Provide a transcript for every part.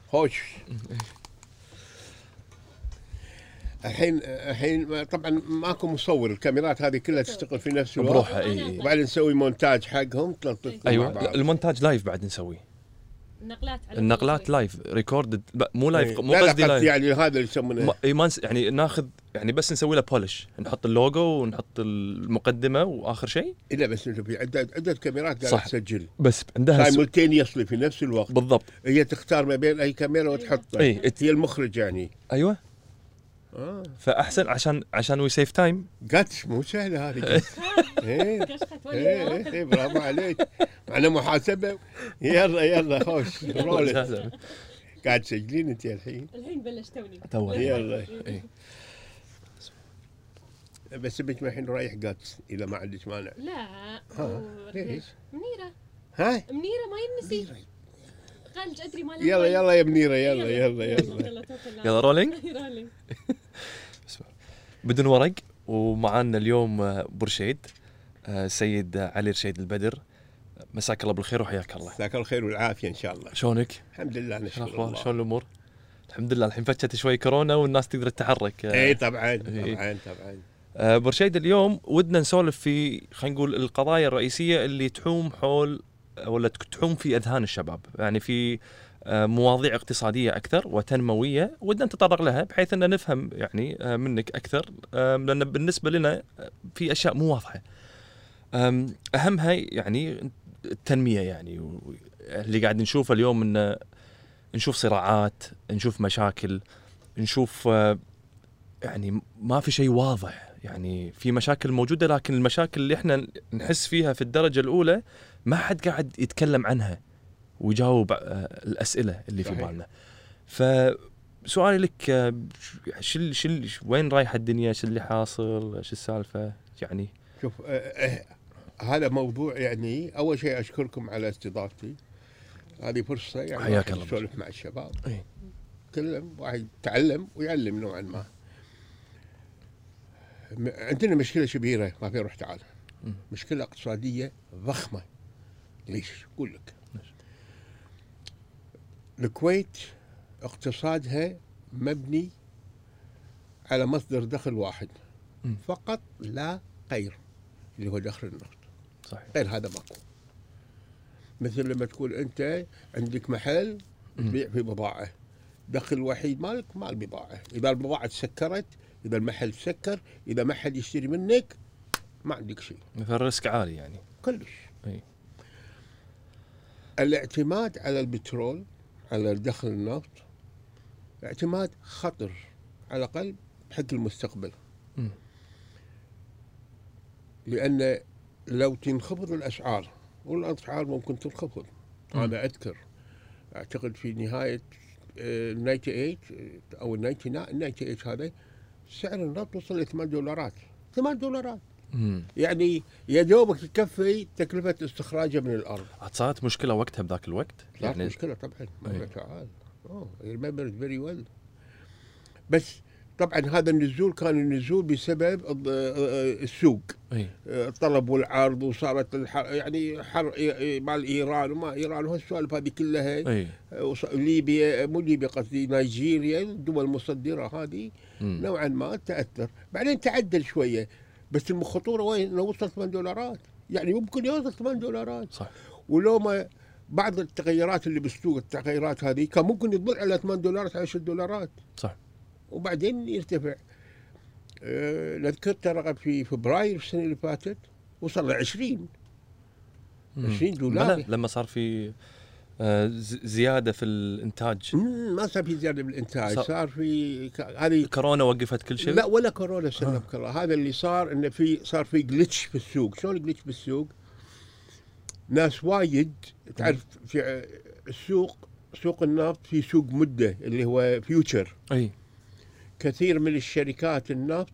خوش. الحين طبعا ماكو مصور، الكاميرات هذه كلها تشتغل في نفس الوقت بروحها. اي وبعدين نسوي مونتاج حقهم. ايوه المونتاج لايف بعد نسوي النقلات لايف ريكوردد، مو لايف مو قصدي لايف يعني هذا اللي يسمونه يعني ناخذ يعني بس نسوي له بولش، نحط اللوجو ونحط المقدمه واخر شيء. الا بس انت في عده كاميرات قاعده تسجل بس عندها سايمultaneously في نفس الوقت بالضبط. هي تختار ما بين اي كاميرا وتحطها. هي المخرج يعني. ايوه فاحسن عشان وي سيف تايم. قتش مو سهله هذه. ايه برافو عليك. معنا محاسبه. يلا خوش رولت. قاعد تسجلين انت الحين بلشت توني. يلا بس بنت الحين رايح قاتس اذا ما عندك مانع. لا ليش منيره؟ منيره ما ينسي قال ادري ما يلا يا منيره يلا رولينج. بدون ورق. ومعنا اليوم برشيد سيد علي رشيد البدر. مساك الله بالخير وحياك الله. مساك الله الخير والعافيه ان شاء الله. شلونك؟ الحمد لله نشكر الله. شلون الامور؟ الحمد لله الحين فتشت شوي كورونا والناس تقدر تتحرك. اي طبعا. برشيد اليوم ودنا نسولف في خلينا نقول القضايا الرئيسيه اللي تحوم حول ولا تحوم في اذهان الشباب، يعني في مواضيع اقتصاديه اكثر وتنمويه ودنا نتطرق لها بحيث ان نفهم يعني منك اكثر، لان بالنسبه لنا في اشياء مو واضحه. اهمها يعني التنميه، يعني اللي قاعد نشوفه اليوم ان نشوف صراعات، نشوف مشاكل، نشوف يعني ما في شيء واضح، يعني في مشاكل موجوده لكن المشاكل اللي احنا نحس فيها في الدرجه الاولى ما حد قاعد يتكلم عنها ويجاوب الاسئله اللي في بالنا. فسؤالي لك وين رايحه الدنيا؟ شو اللي حاصل؟ شو السالفه يعني؟ شوف هذا موضوع يعني اول شيء اشكركم على استضافتي. هذه فرصه يعني حياك الله نسولف مع الشباب. كلهم واحد يتعلم ويعلم نوعا ما. عندنا مشكله كبيره ما في روح تعال. مشكله اقتصاديه ضخمه. ليش؟ اقول لك. الكويت اقتصادها مبني على مصدر دخل واحد فقط لا غير، اللي هو دخل النفط. صحيح. غير هذا ماكو. مثل لما تقول انت عندك محل تبيع في بضاعه، دخل الوحيد مالك مال بضاعه. اذا البضاعه تسكرت، اذا المحل تسكر، اذا ما حد يشتري منك، ما عندك شيء. مثل الريسك عالي يعني كلش. الاعتماد على البترول، على دخل النفط، اعتماد خطر على الأقل بحق المستقبل. لأن لو تنخفض الأسعار، والأسعار ممكن تنخفض. أنا أذكر أعتقد في نهاية 98 أو 98 هذا سعر النفط وصل ل $8. يعني يا دوبك يكفي تكلفة استخراجه من الأرض. صارت مشكلة وقتها بذاك الوقت؟ يعني مشكلة طبعا. تعال remember it very well. بس طبعا هذا النزول كان النزول بسبب السوق. الطلب والعرض، وصارت يعني حرب مع ايران وما ايران وهالسوالف هذه كلها. ليبيا مو ليبيا قصدي نيجيريا، الدول المصدره هذه نوعا ما تاثر. بعدين تعدل شويه، بس الخطوره وين؟ انه وصل $8، يعني ممكن يوصل $8. صح. ولو ما بعض التغيرات اللي بالسوق، التغيرات هذه كان ممكن يضل على $8 $10. صح. وبعدين يرتفع. نذكر ترى في فبراير السنة اللي فاتت وصل ل $20. لما صار في زيادة في الإنتاج. ما صار في زيادة بالإنتاج، صار في هذه كورونا وقفت كل شيء. لا ولا كورونا سبب كورونا. هذا اللي صار إنه صار في جلتش في السوق. شلون جلتش بالسوق؟ ناس وايد تعرف في السوق، سوق النفط في سوق مدة اللي هو فيوتشر. كثير من الشركات النفط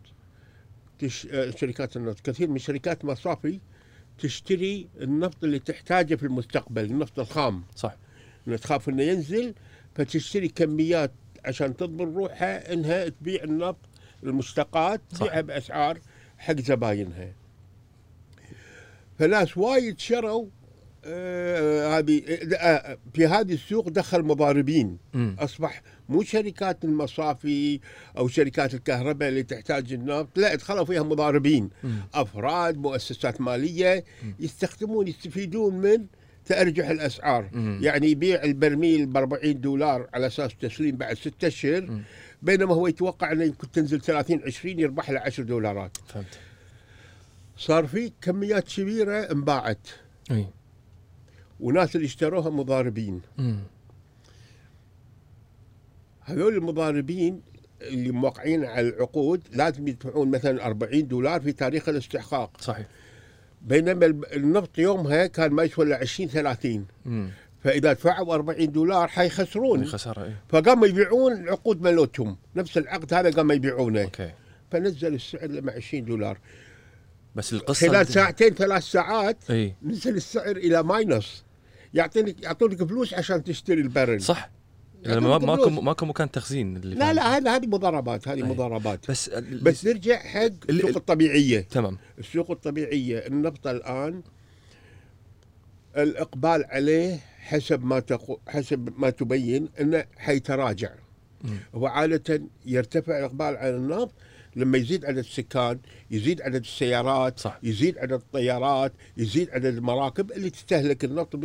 كثير من شركات مصافي تشتري النفط اللي تحتاجه في المستقبل، النفط الخام. صح. انها تخاف انه ينزل، فتشتري كميات عشان تضمن روحها انها تبيع النفط المشتقات، تبيعها باسعار حق زباينها. فناس وايد شروا هذه في هذه السوق دخل مضاربين. اصبح مو شركات المصافي او شركات الكهرباء اللي تحتاج النفط، لا، ادخلوا فيها مضاربين، افراد، مؤسسات ماليه يستفيدون من تأرجح الاسعار. يعني يبيع البرميل ب $40 على اساس تسليم بعد 6 اشهر، بينما هو يتوقع انه يمكن تنزل 30-20 يربح له $10. فهمت. صار في كميات كبيره انباعت، وناس اللي اشتروها مضاربين. هذول المضاربين اللي موقعين على العقود لازم يدفعون مثلا $40 في تاريخ الاستحقاق. صحيح. بينما النفط يومها كان ما يسوى الا 20-30. فاذا دفعوا $40 حيخسرون. خساره. فقاموا يبيعون العقود مالتهم، نفس العقد هذا قاموا يبيعونه. اوكي. فنزل السعر لما $20. بس القصه خلال 2-3 ساعات اي نزل السعر الى ماينس. يعطونك فلوس عشان تشتري البرل. صح. ماكو مكان تخزين اللي لا هذه مضاربات، هذه مضاربات. بس نرجع حق السوق الطبيعيه. تمام. السوق الطبيعيه النفط الان الاقبال عليه حسب ما تبين انه حيتراجع. هو عاده يرتفع الاقبال على النفط لما يزيد عدد السكان، يزيد عدد السيارات، صح. يزيد عدد الطيارات، يزيد عدد المراكب اللي تستهلك النفط.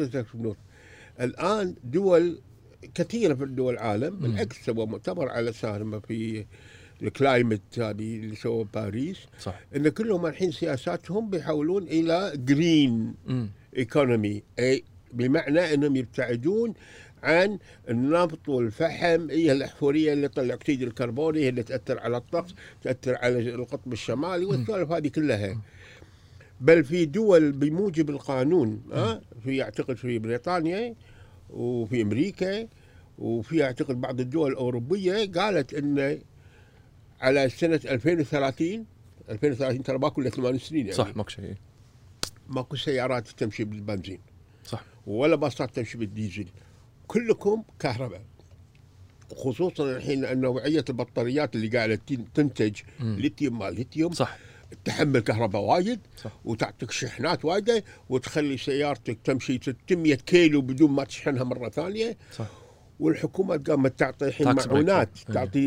الان دول كثيرة في الدول العالم بالعكس سوى مؤتمر على سالمة في الكلايمت هذه اللي سوى باريس. صح. ان كلهم الحين سياساتهم بيحولون الى جرين ايكونومي، اي بمعنى انهم يبتعدون عن النفط والفحم، هي الاحفوريه اللي تطلع اكسيد الكربوني، هي اللي تاثر على الطقس، تاثر على القطب الشمالي والسوالف هذه كلها. بل في دول بموجب القانون، في اعتقد في بريطانيا وفي امريكا وفي اعتقد بعض الدول الاوروبيه قالت ان على سنه 2030 ترى ماكو الا 8 سنين يعني. صح. ماكو شيء. ماكو سيارات تمشي بالبنزين. صح. ولا باصات تمشي بالديزل، كلكم كهرباء. خصوصا الحين لان نوعيه البطاريات اللي قاعده تنتج ليثيوم مال ليثيوم. صح. تحمل كهرباء وايد. صح. وتعطيك شحنات وايده، وتخلي سيارتك تمشي 600 كيلو بدون ما تشحنها مره ثانيه. صح. والحكومه قامت تعطي الحين معونات، تعطي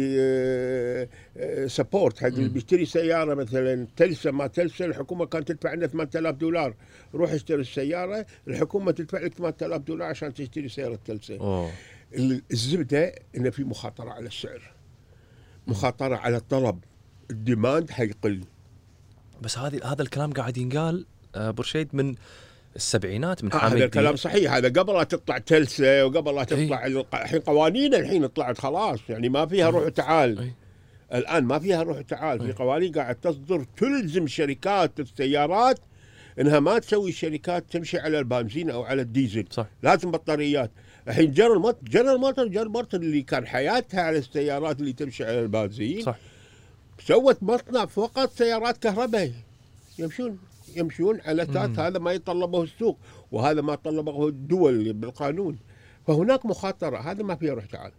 سبورت حق اللي بيشتري سياره مثلا تلسا ما تلسا. الحكومه كانت تدفع لنا $8000، روح اشتري السياره، الحكومه تدفع لك $8000 عشان تشتري سياره تلسا. الزبده انه في مخاطره على السعر، مخاطره على الطلب، الديماند حيقل. بس هذا الكلام قاعد ينقال برشيد من السبعينات، من حامد. هذا الكلام صحيح، هذا قبل لا تطلع تلسا وقبل لا تطلع الحين قوانين الحين طلعت خلاص، يعني ما فيها روح وتعال. الآن ما فيها روح وتعال، في قوانين قاعد تصدر تلزم شركات السيارات انها ما تسوي شركات تمشي على البنزين او على الديزل. صح. لازم بطاريات. الحين جنرال موتور اللي كان حياتها على السيارات اللي تمشي على البنزين، صح، سوت مصنع فقط سيارات كهرباء يمشون على اساس هذا ما يتطلبه السوق، وهذا ما طلبه الدول بالقانون. فهناك مخاطره، هذا ما فيه روح تعال.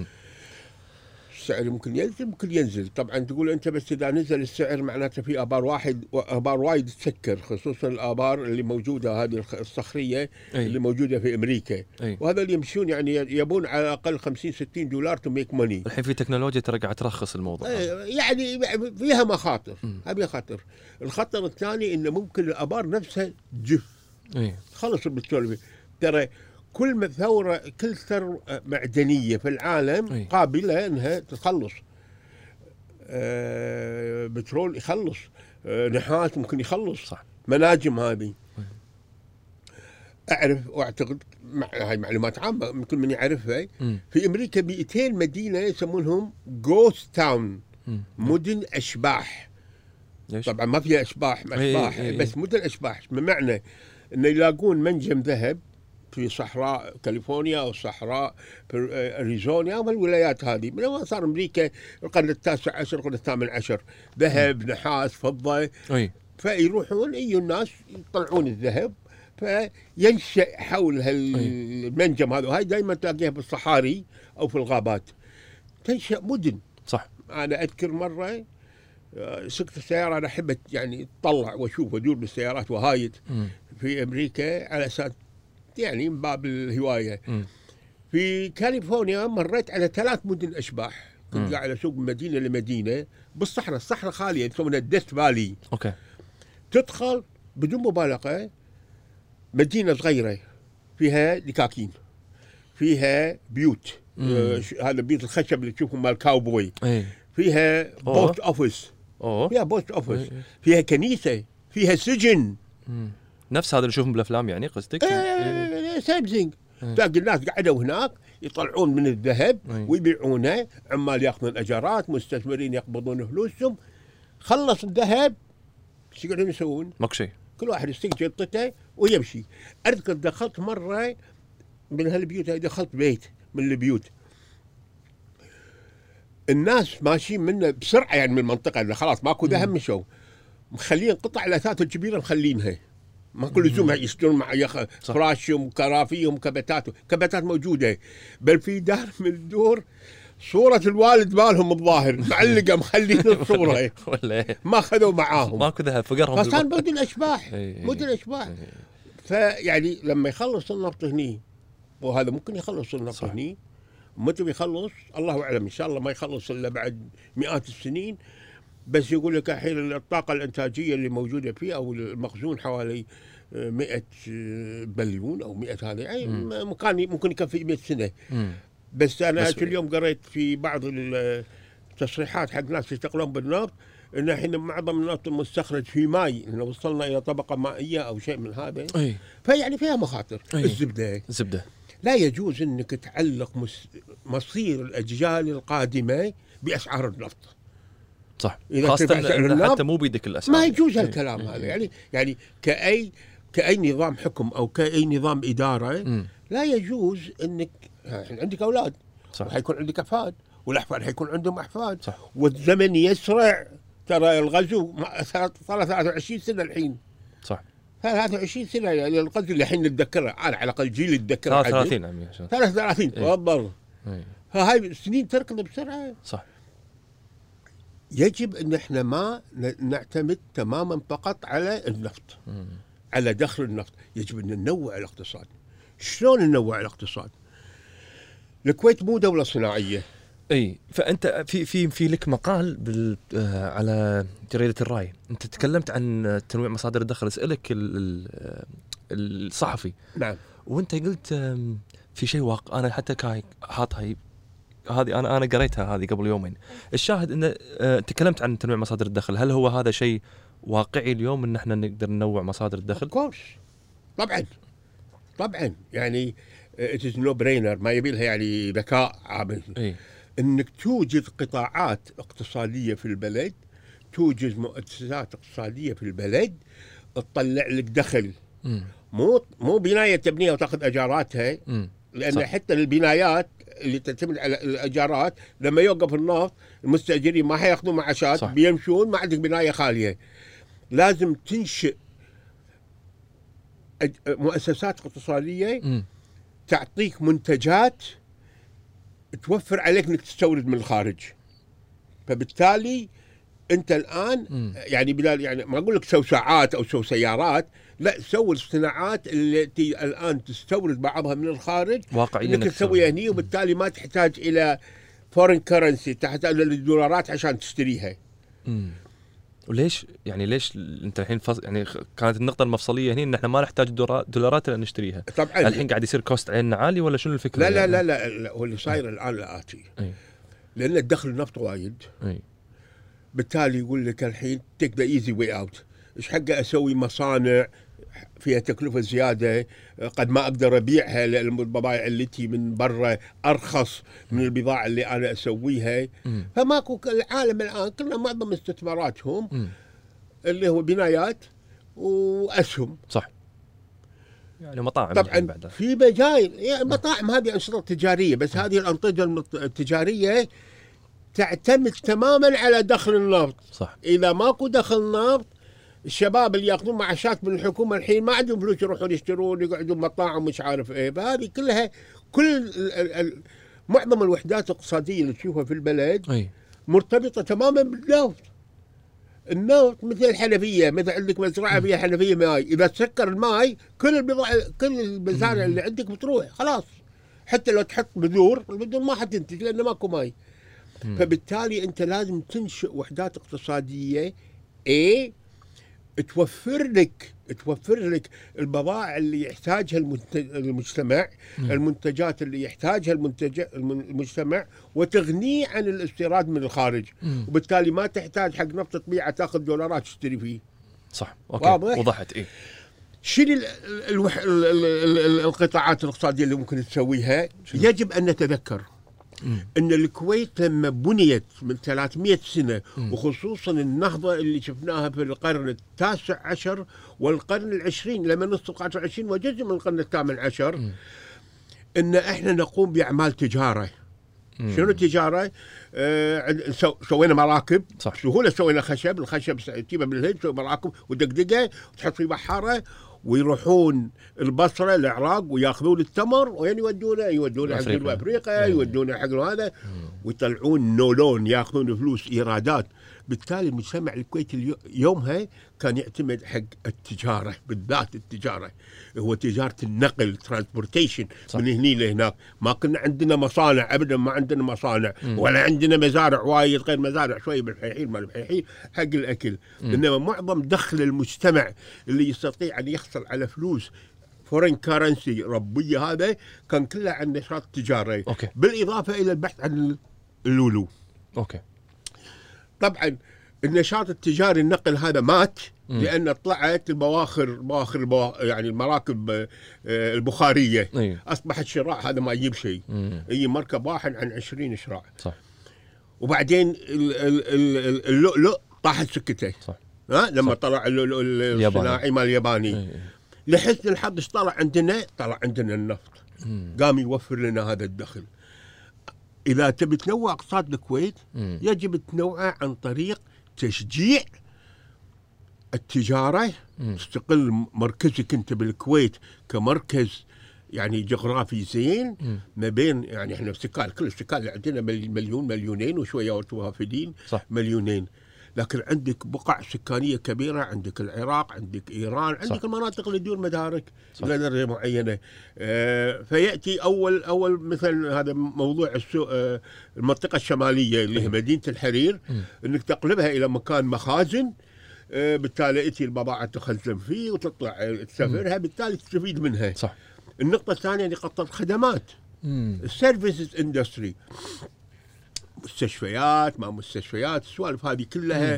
السعر ممكن ينزل ممكن ينزل، طبعا تقول انت بس اذا نزل السعر معناته في ابار وايد تسكر، خصوصا الابار اللي موجوده هذه الصخريه اللي موجوده في امريكا. وهذا اللي يمشون يعني يبون على الاقل $50-60 تو ميك ماني. الحين في تكنولوجيا ترى قاعد ترخص الموضوع. يعني فيها مخاطر. هذه خطر. الخطر الثاني انه ممكن الابار نفسها تجف. خلص البترول. ترى كل ثروة معدنية في العالم قابلة انها تخلص. بترول يخلص، نحاس ممكن يخلص. صح. مناجم هذه اعرف واعتقد هاي معلومات عامة ممكن من يعرفها. في امريكا 200 مدينة يسمونهم جوست تاون، مدن اشباح. طبعا ما فيها اشباح بس مدن اشباح، بمعنى انه يلاقون منجم ذهب في صحراء كاليفورنيا او صحراء اريزونا او الولايات هذه. من اول صار امريكا القرن التاسع عشر القرن الثامن عشر، ذهب نحاس فضه. فيروحون الناس يطلعون الذهب، فينشأ حول المنجم هذا، وهي دائما تلاقيها بالصحاري او في الغابات، تنشأ مدن. صح. انا اذكر مره سكت السياره، انا احب يعني اطلع واشوف وادور بالسيارات وهايد في امريكا على اساس يعني من باب الهوايه. في كاليفورنيا مريت على 3 مدن اشباح، كنت قاعد اسوق من مدينه لمدينه بالصحراء، الصحراء خاليه يسمونها الدست فالي. اوكي. تدخل بدون مبالغه مدينه صغيره فيها دكاكين، فيها بيوت، هذا بيوت الخشب اللي تشوفهم مال كاوبوي، فيها بوست اوفيس، فيها بوست اوفيس، فيها كنيسه، فيها سجن. نفس هذا اللي نشوفهم بالافلام يعني قصدك؟ سيم ثينج. تلاقي الناس قعدوا هناك يطلعون من الذهب ويبيعونه، عمال ياخذون اجارات، مستثمرين يقبضون فلوسهم. خلص الذهب ايش يقعدون يسوون؟ ماكو شيء، كل واحد يستلم جلطته ويمشي. اذكر دخلت مره من هالبيوت، دخلت بيت من البيوت، الناس ماشيين منه بسرعه يعني من المنطقه اللي خلاص ماكو ذهب، مشوا مخلين قطع الاثاث الكبيره مخلينها، ماكو لزوم يشترون مع فراشهم وكرافيهم كبتات موجوده، بل في دار من الدور صورة الوالد مالهم الظاهر معلقة مخلين الصورة ما خذوا معاهم، ماكو ذهب فقرهم. فصار مدن أشباح، مدن أشباح. فيعني لما يخلص النفط هني، وهذا ممكن يخلص النفط هني، متى بيخلص الله أعلم، إن شاء الله ما يخلص إلا بعد مئات السنين. بس يقول لك الحين الطاقة الإنتاجية اللي موجودة فيه أو المخزون حوالي 100 بليون أو 100 هذا، يعني ممكن يكفي 100 سنة. بس أنا كل يوم قريت في بعض التصريحات حق ناس يشتغلون بالنفط إن الحين معظم النفط المستخرج في ماي، إنه وصلنا إلى طبقة مائية أو شيء من هذا. فيعني فيها مخاطر. الزبدة لا يجوز إنك تعلق مصير الأجيال القادمة بأسعار النفط. صح، خاصة حتى مو بيدك الأسعار، ما يجوز هالكلام هذا. يعني كأي نظام حكم أو كأي نظام إدارة لا يجوز إنك عندك أولاد، وحيكون عندك أحفاد، والأحفاد حيكون عندهم أحفاد، والزمن يسرع. ترى الغزو صار 23 سنة الحين، صح 23 سنة، يعني الغزو اللي الحين نتذكره، أنا على الأقل جيل نتذكره 33 عمي 33 تفضل. هاي السنين تركض بسرعة. صح. يجب ان احنا ما نعتمد تماما فقط على النفط، على دخل النفط، يجب ان ننوع الاقتصاد. شلون ننوع الاقتصاد؟ الكويت مو دولة صناعية. فانت في لك مقال على جريدة الراي، انت تكلمت عن تنويع مصادر الدخل. اسالك الصحفي، نعم، وانت قلت في شيء انا حتى حاطها هذه، انا قريتها هذه قبل يومين. الشاهد ان تكلمت عن تنويع مصادر الدخل، هل هو هذا شيء واقعي اليوم ان احنا نقدر ننوع مصادر الدخل؟ طبعا يعني it is no brainer، ما يبي لها يعني ذكاء عامل. انك توجد قطاعات اقتصاديه في البلد، توجد مؤسسات اقتصاديه في البلد تطلع لك دخل. مو بنايه تبنيها وتاخذ اجاراتها، لان صح. حتى البنايات اللي تعتمد على الاجارات لما يوقف النفط المستاجرين ما حياخذون معاشات، صح. بيمشون، ما عندك بنايه خاليه. لازم تنشئ مؤسسات اقتصاديه تعطيك منتجات توفر عليك انك تستورد من الخارج. فبالتالي انت الان يعني بدال، يعني ما اقول لك سو ساعات او سو سيارات، لا، سوي الصناعات التي الان تستورد بعضها من الخارج واقعيا انك تسويها هني، وبالتالي ما تحتاج الى فورين كرنسي، تحتاج الى الدولارات عشان تشتريها. وليش يعني ليش انت الحين يعني كانت النقطه المفصليه هنا ان احنا ما نحتاج دولارات لان نشتريها. طبعا الحين قاعد يصير كوست علينا عالي ولا شنو الفكره؟ لا لا لا لا, هو اللي صاير الان الاتي، لان الدخل النفط وايد، بالتالي يقول لك الحين تيك ذا ايزي واي اوت. ايش حقه اسوي مصانع فيها تكلفه زياده، قد ما اقدر ابيعها للبضائع التي من برا ارخص من البضاعه اللي انا اسويها. فماكو، العالم الان كلنا معظم استثماراتهم اللي هو بنايات واسهم، صح، يعني مطاعم. طبعا في مجال، يعني مطاعم هذه انشطه تجاريه، بس هذه الانشطه التجاريه تعتمد تماما على دخل النفط. صح. اذا ماكو دخل نفط، الشباب اللي ياخذون معاشات من الحكومه الحين ما عندهم فلوس يروحون يشترون، يقعدون مطاعم مش عارف ايه. فهذه كلها معظم الوحدات الاقتصاديه اللي تشوفها في البلد مرتبطه تماما بالنفط. النفط مثل الحنفيه، مثل عندك مزرعه فيها حنفيه ماي، اذا تسكر الماي كل المزارع اللي عندك بتروح خلاص. حتى لو تحط بذور، البذور ما حتنتج لانه ماكو ماي. فبالتالي انت لازم تنشئ وحدات اقتصاديه توفر لك البضائع اللي يحتاجها المجتمع، المنتجات اللي يحتاجها المجتمع، وتغنيه عن الاستيراد من الخارج. وبالتالي ما تحتاج حق نفط تبيعه تاخذ دولارات تشتري فيه. صح، اوكي، وضحت. شنو القطاعات الاقتصاديه اللي ممكن تسويها؟ يجب ان نتذكر ان الكويت لما بنيت من 300 سنه، وخصوصا النهضه اللي شفناها في القرن التاسع عشر والقرن العشرين، لما نص القرن العشرين وجزء من القرن الثامن عشر، ان احنا نقوم باعمال تجاره. شنو التجاره؟ سوينا مراكب. صح. سهوله سوينا الخشب تجيبه من الهند، تسوي مراكب ودقدقه وتحط في بحاره، ويروحون البصره العراق وياخذون التمر وين يودونه حق جنوب افريقيا، يودونه حق هذا، ويطلعون نولون، ياخذون فلوس ايرادات. بالتالي المجتمع الكويتي يومها كان يعتمد حق التجاره، بالذات التجاره هو تجاره النقل، ترانسبورتيشن، من هني لهناك. ما كنا عندنا مصانع ابدا، ما عندنا مصانع ولا عندنا مزارع وايد، غير مزارع شوي بالحيحين ما بالحيحين حق الاكل. انما معظم دخل المجتمع اللي يستطيع ان يحصل على فلوس فورين كارنسي ربيه، هذا كان كله عن نشاط تجاري. بالاضافه الى البحث عن اللولو. طبعا النشاط التجاري النقل هذا مات، لأن طلعت البواخر يعني المراكب البخارية. أصبح الشراع هذا ما يجيب شيء، هي مركب واحد عن 20 شراع. صح. وبعدين اللؤلؤ طاحت سكته. صح. لما طلع اللؤلؤ الصناعي مال الياباني. لحسن الحظ طلع عندنا النفط، قام يوفر لنا هذا الدخل. إذا تبي تنوع اقتصاد الكويت يجب تنوعه عن طريق تشجيع التجارة. تستقل مركزك أنت بالكويت كمركز يعني جغرافي زين، ما بين يعني احنا كل السكان اللي عندنا مليونين وشوية وافدين، مليونين، لكن عندك بقع سكانية كبيرة، عندك العراق، عندك إيران، عندك صح. المناطق اللي تدور مدارك إلى درجة معينة. فيأتي أول مثل هذا موضوع المنطقة الشمالية اللي هي مدينة الحرير، إنك تقلبها إلى مكان مخازن، بالتالي تأتي البضاعة تخزن فيه وتطلع تسافرها، بالتالي تستفيد منها. صح. النقطة الثانية نقطة الخدمات، السيرفيسز اندستري، مستشفيات ما مستشفيات، السوالف هذه كلها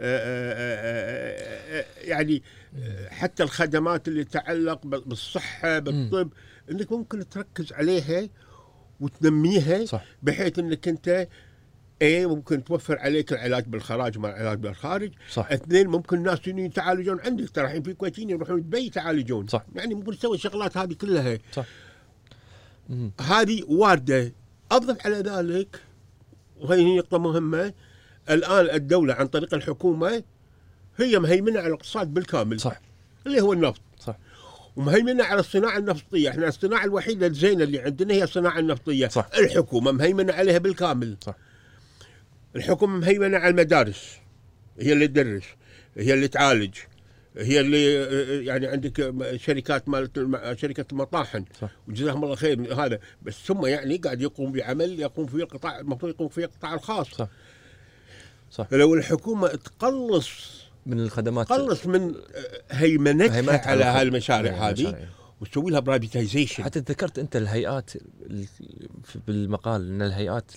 يعني حتى الخدمات اللي تتعلق بالصحة بالطب، انك ممكن تركز عليها وتنميها. صح. بحيث انك انت ممكن توفر عليك العلاج بالخراج مع العلاج بالخارج. صح. 2 ممكن الناس يتعالجون عندك، ترى الحين في كويتيين يروحون دبي يتعالجون. صح. يعني ممكن تسوي الشغلات هذه كلها. صح. هذه واردة. أضف على ذلك، وهي نقطة مهمة، الآن الدولة عن طريق الحكومة هي مهيمنة على الاقتصاد بالكامل. صح. اللي هو النفط. صح. ومهيمنة على الصناعة النفطية. احنا الصناعة الوحيدة الزينة اللي عندنا هي الصناعة النفطية. صح. الحكومة مهيمنة عليها بالكامل. صح. الحكومة مهيمنة على المدارس، هي اللي تدرس، هي اللي تعالج، هي اللي يعني عندك شركات شركة المطاحن، وجزاهم الله خير هذا، بس ثم يعني قاعد يقوم بعمل يقوم فيه القطاع، المفروض يقوم فيه القطاع الخاص. صح. صح. فلو الحكومة تقلص من الخدمات، تقلص من هيمنتها على هالمشاريع هذه وتسوي لها برايفتايزيشن. حتى ذكرت انت الهيئات بالمقال، ان الهيئات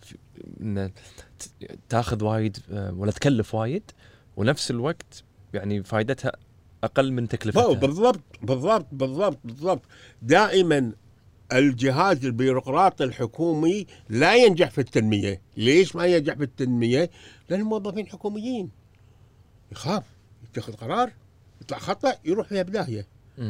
تاخذ وايد ولا تكلف وايد، ونفس الوقت يعني فائدتها اقل من تكلفتها. بالضبط. دائما الجهاز البيروقراطي الحكومي لا ينجح في التنمية. ليش ما ينجح في التنمية؟ لأن الموظفين حكوميين يخاف يتخذ قرار يطلع خطأ يروح فيها بداية.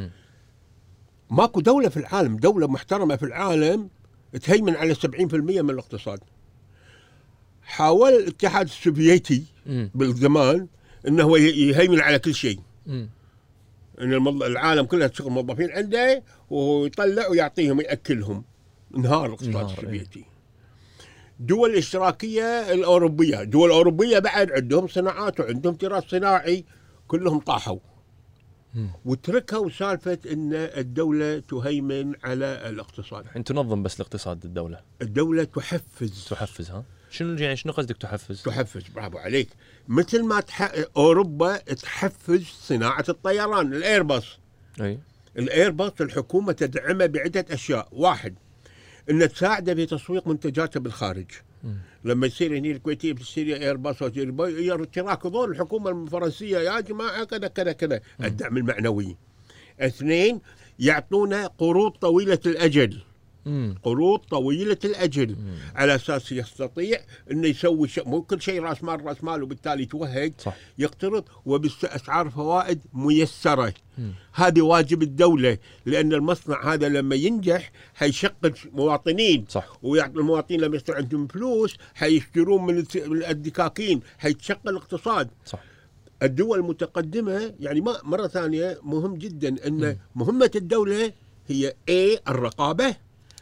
ماكو دولة في العالم، دولة محترمة في العالم تهيمن على 70% من الاقتصاد. حاول الاتحاد السوفيتي بالزمان انه يهيمن على كل شيء، ان العالم كلها تشغل موظفين عنده ويطلع ويعطيهم ياكلهم. انهار الاقتصاد السوفيتي. دول الاشتراكيه الاوروبيه، دول الاوروبيه بعد عندهم صناعات وعندهم تراث صناعي، كلهم طاحوا وتركوا سالفه ان الدوله تهيمن على الاقتصاد. الحين تنظم بس الاقتصاد الدوله. الدوله تحفز. تحفز ها؟ شنو قصدك تحفز؟ تحفز، برافو عليك. مثل ما اوروبا تحفز صناعه الطيران، الايرباص. اي الايرباص الحكومه تدعمه بعده اشياء، واحد ان تساعده في تسويق منتجاته بالخارج. لما يصير هنا الكويتيه بتصير ايرباص يراكضون الحكومه الفرنسيه يا جماعه كذا كذا كذا، الدعم المعنوي. اثنين، يعطونا قروض طويله الاجل. قروض طويله الاجل على اساس يستطيع انه يسوي مو كل شيء راس مال وبالتالي يتوهق. صح. يقترض وباسعار فوائد ميسره. هذه واجب الدوله، لان المصنع هذا لما ينجح حيشغل مواطنين. صح. ويعطي المواطنين لما يصير عندهم فلوس حيشترون من الدكاكين، حيتشغل الاقتصاد. صح. الدول المتقدمه يعني مره ثانيه مهم جدا ان مهمه الدوله هي الرقابه،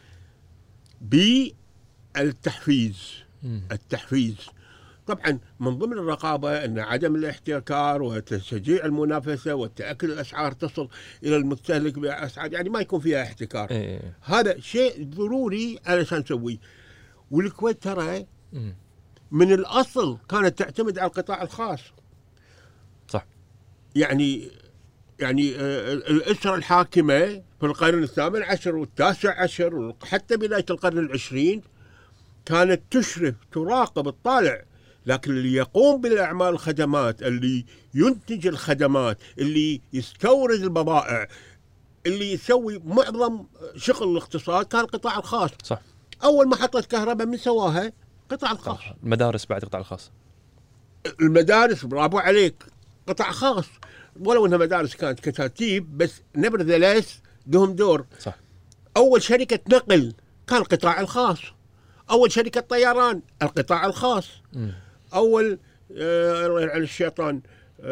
بالتحفيز. التحفيز طبعا من ضمن الرقابه ان عدم الاحتكار وتشجيع المنافسه والتاكد الاسعار تصل الى المستهلك باسعار يعني ما يكون فيها احتكار. هذا شيء ضروري علشان نسويه. والكويت ترى من الاصل كانت تعتمد على القطاع الخاص. صح. يعني الأسرة الحاكمة في القرن الثامن عشر والتاسع عشر وحتى بداية القرن العشرين كانت تشرف تراقب تطالع، لكن اللي يقوم بالأعمال الخدمات، اللي ينتج الخدمات، اللي يستورد البضائع، اللي يسوي معظم شغل الاقتصاد كان القطاع الخاص. صح. أول محطة كهرباء من سواها؟ قطاع الخاص. المدارس بعد قطاع الخاص. المدارس برافو عليك قطاع خاص، ولو انها مدارس كانت كتاتيب بس nevertheless لهم دور. صح. اول شركه نقل كان القطاع الخاص، اول شركه طيران القطاع الخاص. اول عن الشيطان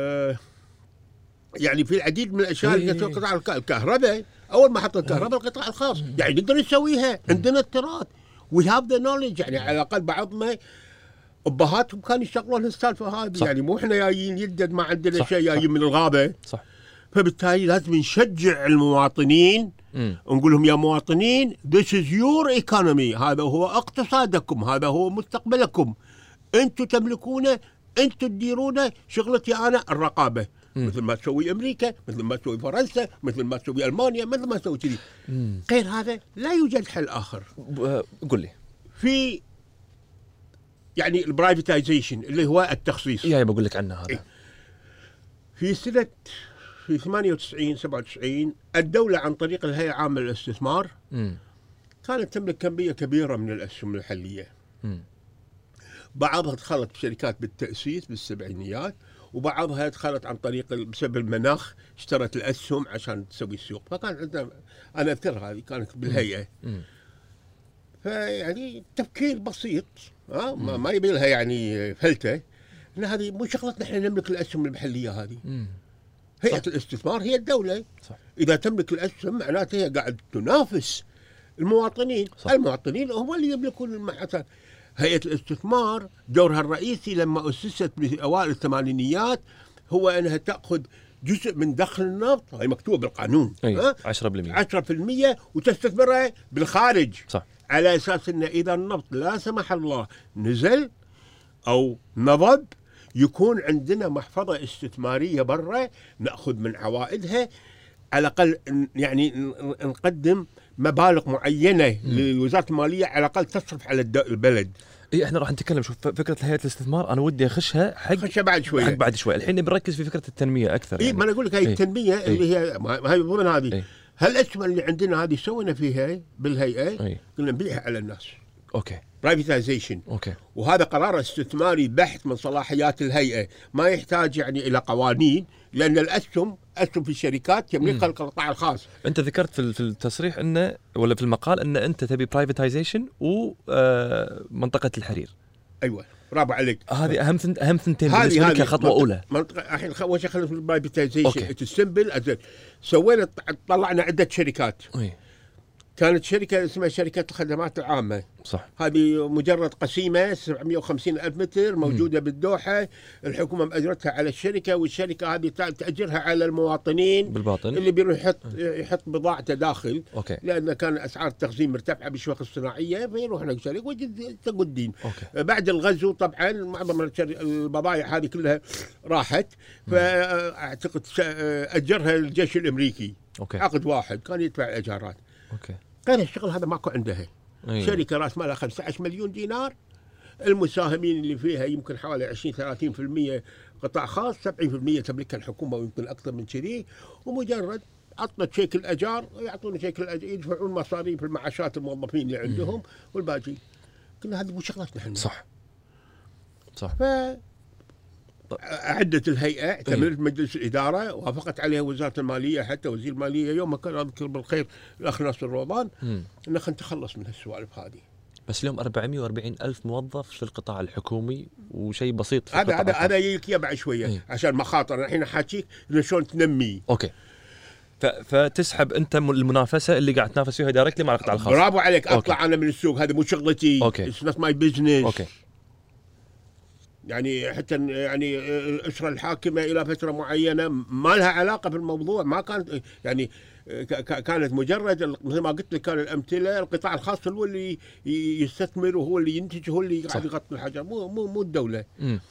يعني في العديد من الاشياء اللي القطاع الكهرباء، اول ما حطوا الكهرباء القطاع الخاص يعني نقدر نسويها، عندنا التراث we have the knowledge. يعني على الاقل بعضنا ابهاتهم كانوا يشتغلون السالفه هذه. يعني مو احنا جايين يدد ما عندنا شيء جايين من الغابه. صح. فبالتالي لازم نشجع المواطنين ونقول لهم يا مواطنين this is your economy، هذا هو اقتصادكم، هذا هو مستقبلكم، انتم تملكونه، انتم تديرونه، شغلتي انا الرقابه. مثل ما تسوي امريكا، مثل ما تسوي فرنسا، مثل ما تسوي المانيا، مثل ما تسوي كذي. غير هذا لا يوجد حل اخر. قل لي. في يعني البرايفتايزيشن اللي هو التخصيص. بقول لك عنه هذا. في 98 97 الدولة عن طريق الهيئة العامة للاستثمار كانت تملك كمية كبيرة من الأسهم المحلية. بعضها دخلت بشركات بالتأسيس بالسبعينيات، وبعضها دخلت عن طريق بسبب المناخ اشترت الأسهم عشان تسوي السوق. فكان عندنا أنا أذكر هذه كانت بالهيئة. فيعني تفكير بسيط ما يبي لها يعني فلتة، ان هذه مو شغلتنا احنا نملك الاسهم المحليه هذه. هيئه الاستثمار هي الدوله. صح. اذا تملك الاسهم معناته هي قاعد تنافس المواطنين. صح. المواطنين هم اللي يملكون المحطات. هيئه الاستثمار دورها الرئيسي لما اسست باوائل الثمانينيات هو انها تاخذ جزء من دخل النفط، هي مكتوبه بالقانون 10% وتستثمرها بالخارج. صح. على اساس ان اذا النفط لا سمح الله نزل او نضب يكون عندنا محفظه استثماريه برا ناخذ من عوائدها، على الاقل يعني نقدم مبالغ معينه لوزاره الماليه على الاقل تصرف على البلد. احنا راح نتكلم شوف فكره هيئه الاستثمار، انا ودي اخشها بعد شويه. بعد شوي. الحين بنركز في فكره التنميه اكثر. ما انا اقول لك هاي التنميه اللي هي ضمن هذه. هالاسهم اللي عندنا هذه سوينا فيها بالهيئه قلنا نبيعها على الناس. اوكي. برايفتايزيشن. اوكي. وهذا قرار استثماري بحت من صلاحيات الهيئه، ما يحتاج يعني الى قوانين، لان الاسهم في الشركات يملكها القطاع الخاص. انت ذكرت في التصريح انه ولا في المقال ان انت تبي برايفتايزيشن ومنطقه الحرير. ايوه برافو عليك. هذه اهم ثنتين بالنسبه لك كخطوه اولى. الحين اول شيء خلينا في البرايفتايزيشن. السمبل سوينا طلعنا عده شركات. كانت شركة اسمها شركة الخدمات العامة. صح. هذه مجرد قسيمة 750 ألف متر موجودة بالدوحة. الحكومة مأجرتها على الشركة، والشركة هذه تأجرها على المواطنين بالباطن اللي بيروح يحط بضاعته داخل. أوكي. لأن كان أسعار التخزين مرتفعة بالشوك الصناعية، فيروح هناك شركة وجدين. بعد الغزو طبعا معظم البضائع هذه كلها راحت، فأعتقد أجرها الجيش الأمريكي. أوكي. عقد واحد كان يدفع الإيجارات. أوكي. غير الشغل هذا ماكو عندها. شركة رأس مالها 15 مليون دينار، المساهمين اللي فيها يمكن حوالي 20-30% قطاع خاص، 70% تملكها الحكومة ويمكن أكثر من كذي، ومجرد عطنا تشيك الأجار يعطونا تشيك الأجار، يدفعون مصاريف المعاشات الموظفين اللي عندهم والباقي. كلها هذه مو شغلتنا احنا. صح. أعدت الهيئة، اعتمدت مجلس الإدارة، وافقت عليها وزارة المالية، حتى وزير المالية يوم كان أذكر بالخير الأخ ناصر الروضان، إن خلينا نتخلص من هالسوالف هذه. بس اليوم 440 ألف موظف في القطاع الحكومي، وشيء بسيط في هذا يجيك بعد شوية عشان مخاطر. الحين حاكيك إنه شلون تنمي. أوكي. فتسحب أنت المنافسة اللي قاعد تنافس فيها دايركتلي مع القطاع الخاص. برافو عليك. أطلع أنا من السوق، هذا مو شغلتي. أوكي. It's not my business. أوكي. يعني حتى يعني الأسرة الحاكمة إلى فترة معينة ما لها علاقة بالموضوع، ما كانت يعني كانت مجرد مثل ما قلت لك، كان الأمثلة القطاع الخاص هو اللي يستثمر وهو اللي ينتج، هو اللي قاعد يغطي الحجر، مو الدولة.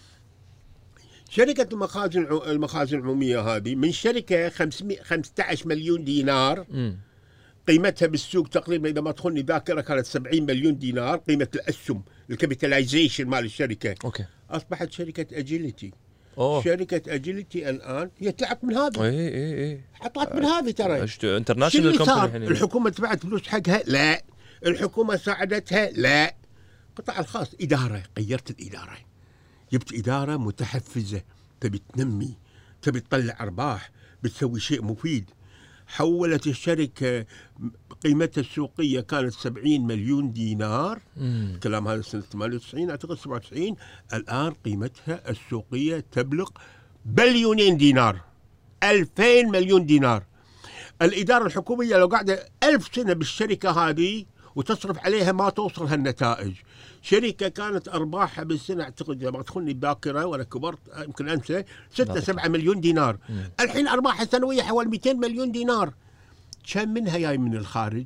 شركة المخازن العمومية هذه من شركة 15 مليون دينار قيمتها بالسوق تقريبا، إذا ما تخوني ذاكرة، كانت 70 مليون دينار قيمة الأسهم، الكابيتاليزيشن مال الشركة. أوكي. أصبحت شركة أجيلتي. شركة أجيلتي الآن هي طلعت من هذا. اي حطت من هذه ترى. انترناشونال كومباني. الحكومة دفعت فلوس حقها؟ لا. الحكومة ساعدتها؟ لا. القطاع الخاص إدارة، غيرت الإدارة، جبت إدارة متحفزة، تبي تنمي، تبي تطلع أرباح، بتسوي شيء مفيد. حولت الشركة قيمتها السوقية كانت 70 مليون دينار، الكلام هذا سنة 98 أعتقد 97. الآن قيمتها السوقية تبلغ بليونين دينار، 2000 مليون دينار. الإدارة الحكومية لو قاعدة 1000 سنة بالشركة هذه وتصرف عليها ما توصل هالنتائج. شركة كانت أرباحها بالسنة أعتقد لما تدخلني الذاكرة وأنا كبرت يمكن أنسى 6-7 مليون دينار. الحين أرباحها السنوية حوالي 200 مليون دينار. كم منها جاي من الخارج؟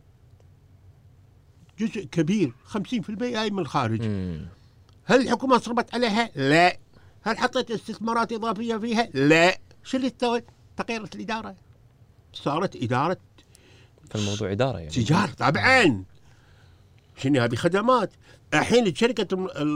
جزء كبير، 50% جاي من الخارج. هل الحكومة صرفت عليها؟ لا. هل حطيت استثمارات إضافية فيها؟ لا. شو اللي سوت؟ تغيرت الإدارة، صارت إدارة فالموضوع إدارة يعني تجارة طبعا. شنو هذه؟ خدمات. الحين شركة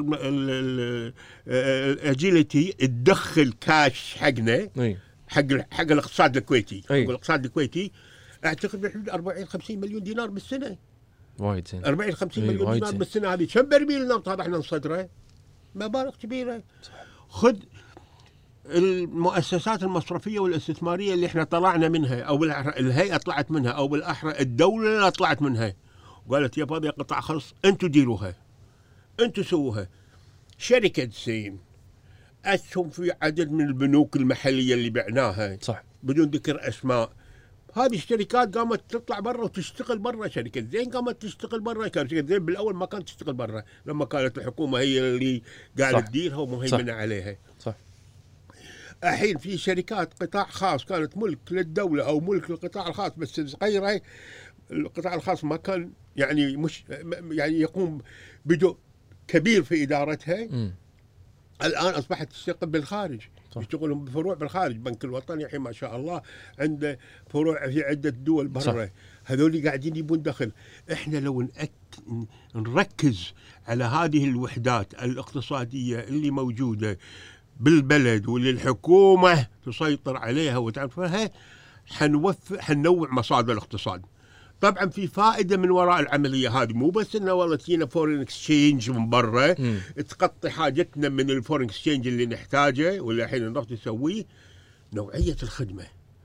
الأجيلتي تدخل كاش حقنا، حق الاقتصاد الكويتي. الاقتصاد الكويتي أعتقد بحدود 40-50 مليون دينار بالسنة. وايد زين. 40-50 مليون دينار بالسنة. هذه كم برميل النفط هذا احنا نصدره؟ مبالغ كبيرة. خذ المؤسسات المصرفية والاستثمارية اللي احنا طلعنا منها، او الهيئة طلعت منها، او بالاحرى الدولة طلعت منها، وقالت يا فاضي قطاع خاص انتم ديروها، انتم سووها. شركة زين، اسهم في عدد من البنوك المحلية اللي بعناها، صح، بدون ذكر اسماء. هذه الشركات قامت تطلع برا وتشتغل برا. شركة زين قامت تشتغل برا. كانت شركة زين بالاول ما كانت تشتغل برا، لما كانت الحكومة هي اللي قاعدة تديرها ومهيمنة عليها. صح. الحين في شركات قطاع خاص كانت ملك للدولة أو ملك للقطاع الخاص، بس صغيرة. القطاع الخاص ما كان يعني مش يعني يقوم بدور كبير في إدارتها. الآن أصبحت تشتغل بالخارج، يشتغلون بفروع بالخارج. بنك الوطني الحين ما شاء الله عنده فروع في عدة دول برا. هذول قاعدين يبون دخل. إحنا لو نركز على هذه الوحدات الاقتصادية اللي موجودة بالبلد واللي الحكومة تسيطر عليها وتعرفها، حنوع مصادر الاقتصاد. طبعا في فائدة من وراء العملية هذه، مو بس انه والله تجينا فورين اكسشينج من برا تغطي حاجتنا من الفورين اكسشينج اللي نحتاجه واللي الحين النفط يسويه. نوعية الخدمة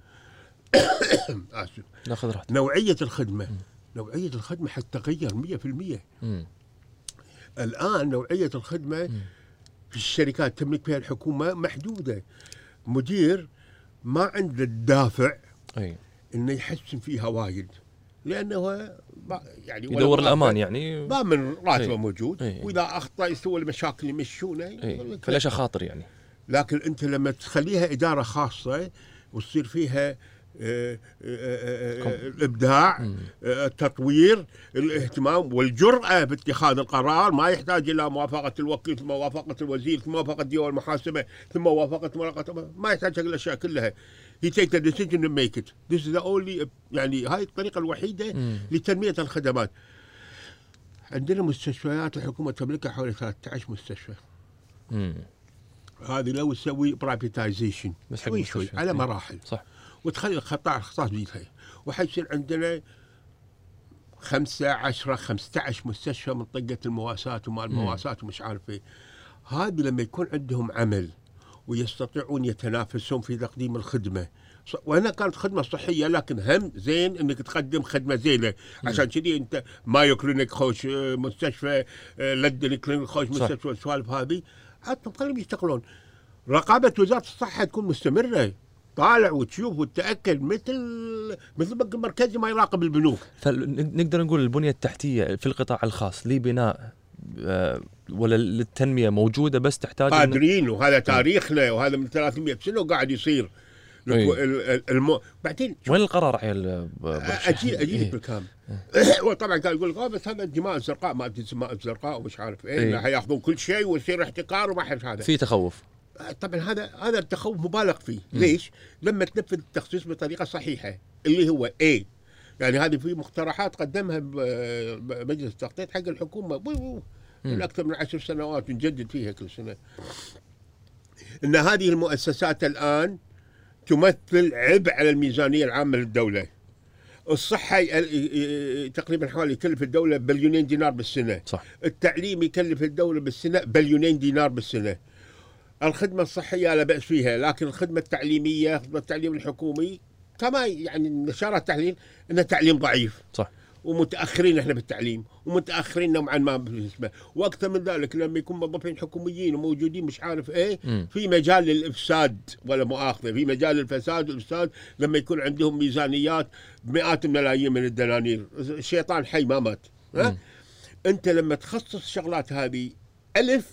آسف. ناخذ راحتك. نوعية الخدمة حتتغير 100%. الآن نوعية الخدمة في الشركات تملك فيها الحكومة محدودة. مدير ما عنده الدافع انه يحسن فيها وايد. لانه يعني يدور الامان، يعني ضامن راتبه موجود، واذا اخطا يسوي المشاكل يمشونه، فليش اخاطر يعني. لكن انت لما تخليها اداره خاصه وتصير فيها الابداع، التطوير، الاهتمام والجرأة باتخاذ القرار، ما يحتاج الى موافقة الوكيل ثم موافقة الوزير ثم موافقة ديوان المحاسبة ثم موافقة مراقبة، ما يحتاج هذه الاشياء كلها. he take the decision and make it. This is the only، يعني هاي الطريقة الوحيدة لتنمية الخدمات. عندنا مستشفيات الحكومة تملكها حوالي 13 مستشفى. هذه لو تسوي برايفتايزيشن شوي شوي على مراحل، صح، وتخلي القطاع الخاص بيدها، وحيصير عندنا 5 10 15 مستشفى من طقة المواساة وما المواساة ومش عارف ايه. هذه لما يكون عندهم عمل ويستطيعون يتنافسون في تقديم الخدمة، وهنا كانت خدمة صحية، لكن هم زين انك تقدم خدمة زينة. عشان كذي انت مايو كلينيك خوش مستشفى، لندن كلينيك خوش مستشفى، السوالف هذه حتى خليهم يشتغلون. رقابة وزارة الصحة تكون مستمرة، طالع وتشوف وتتأكد، مثل بنك المركزي ما يراقب البنوك. فنقدر نقول البنية التحتية في القطاع الخاص لبناء ولا للتنمية موجودة، بس تحتاج قادرين، وهذا تاريخنا، وهذا من 300 سنة وقاعد يصير. بعدين وين القرار عيل؟ اجيلك بالكامل. وطبعا كان يقول لك بس هذا الدماء الزرقاء، ما الدماء الزرقاء ومش عارف ايه، حياخذون كل شيء ويصير احتكار وما حد. هذا في تخوف. طبعا هذا التخوف مبالغ فيه. ليش؟ لما تنفذ التخصيص بطريقه صحيحه اللي هو ايه، يعني هذه في مقترحات قدمها بمجلس التخطيط حق الحكومه من اكثر من 10 سنوات، نجدد فيها كل سنه. ان هذه المؤسسات الان تمثل عبء على الميزانيه العامه للدوله. الصحه تقريبا حوالي يكلف الدوله بليونين دينار بالسنه، صح. التعليم يكلف الدوله بالسنه بليونين دينار بالسنه. الخدمه الصحيه لا باس فيها، لكن الخدمه التعليميه، خدمه التعليم الحكومي كما يعني نشر التحليل انه تعليم ضعيف، صح، ومتاخرين احنا بالتعليم، ومتاخرين نوعا ما بالنسبه. واكثر من ذلك لما يكون موظفين حكوميين وموجودين مش عارف ايه، في مجال للافساد ولا مؤاخذه، في مجال الفساد والافساد لما يكون عندهم ميزانيات بمئات الملايين من الدنانير. الشيطان حي ما مات. انت لما تخصص الشغلات هذه، الف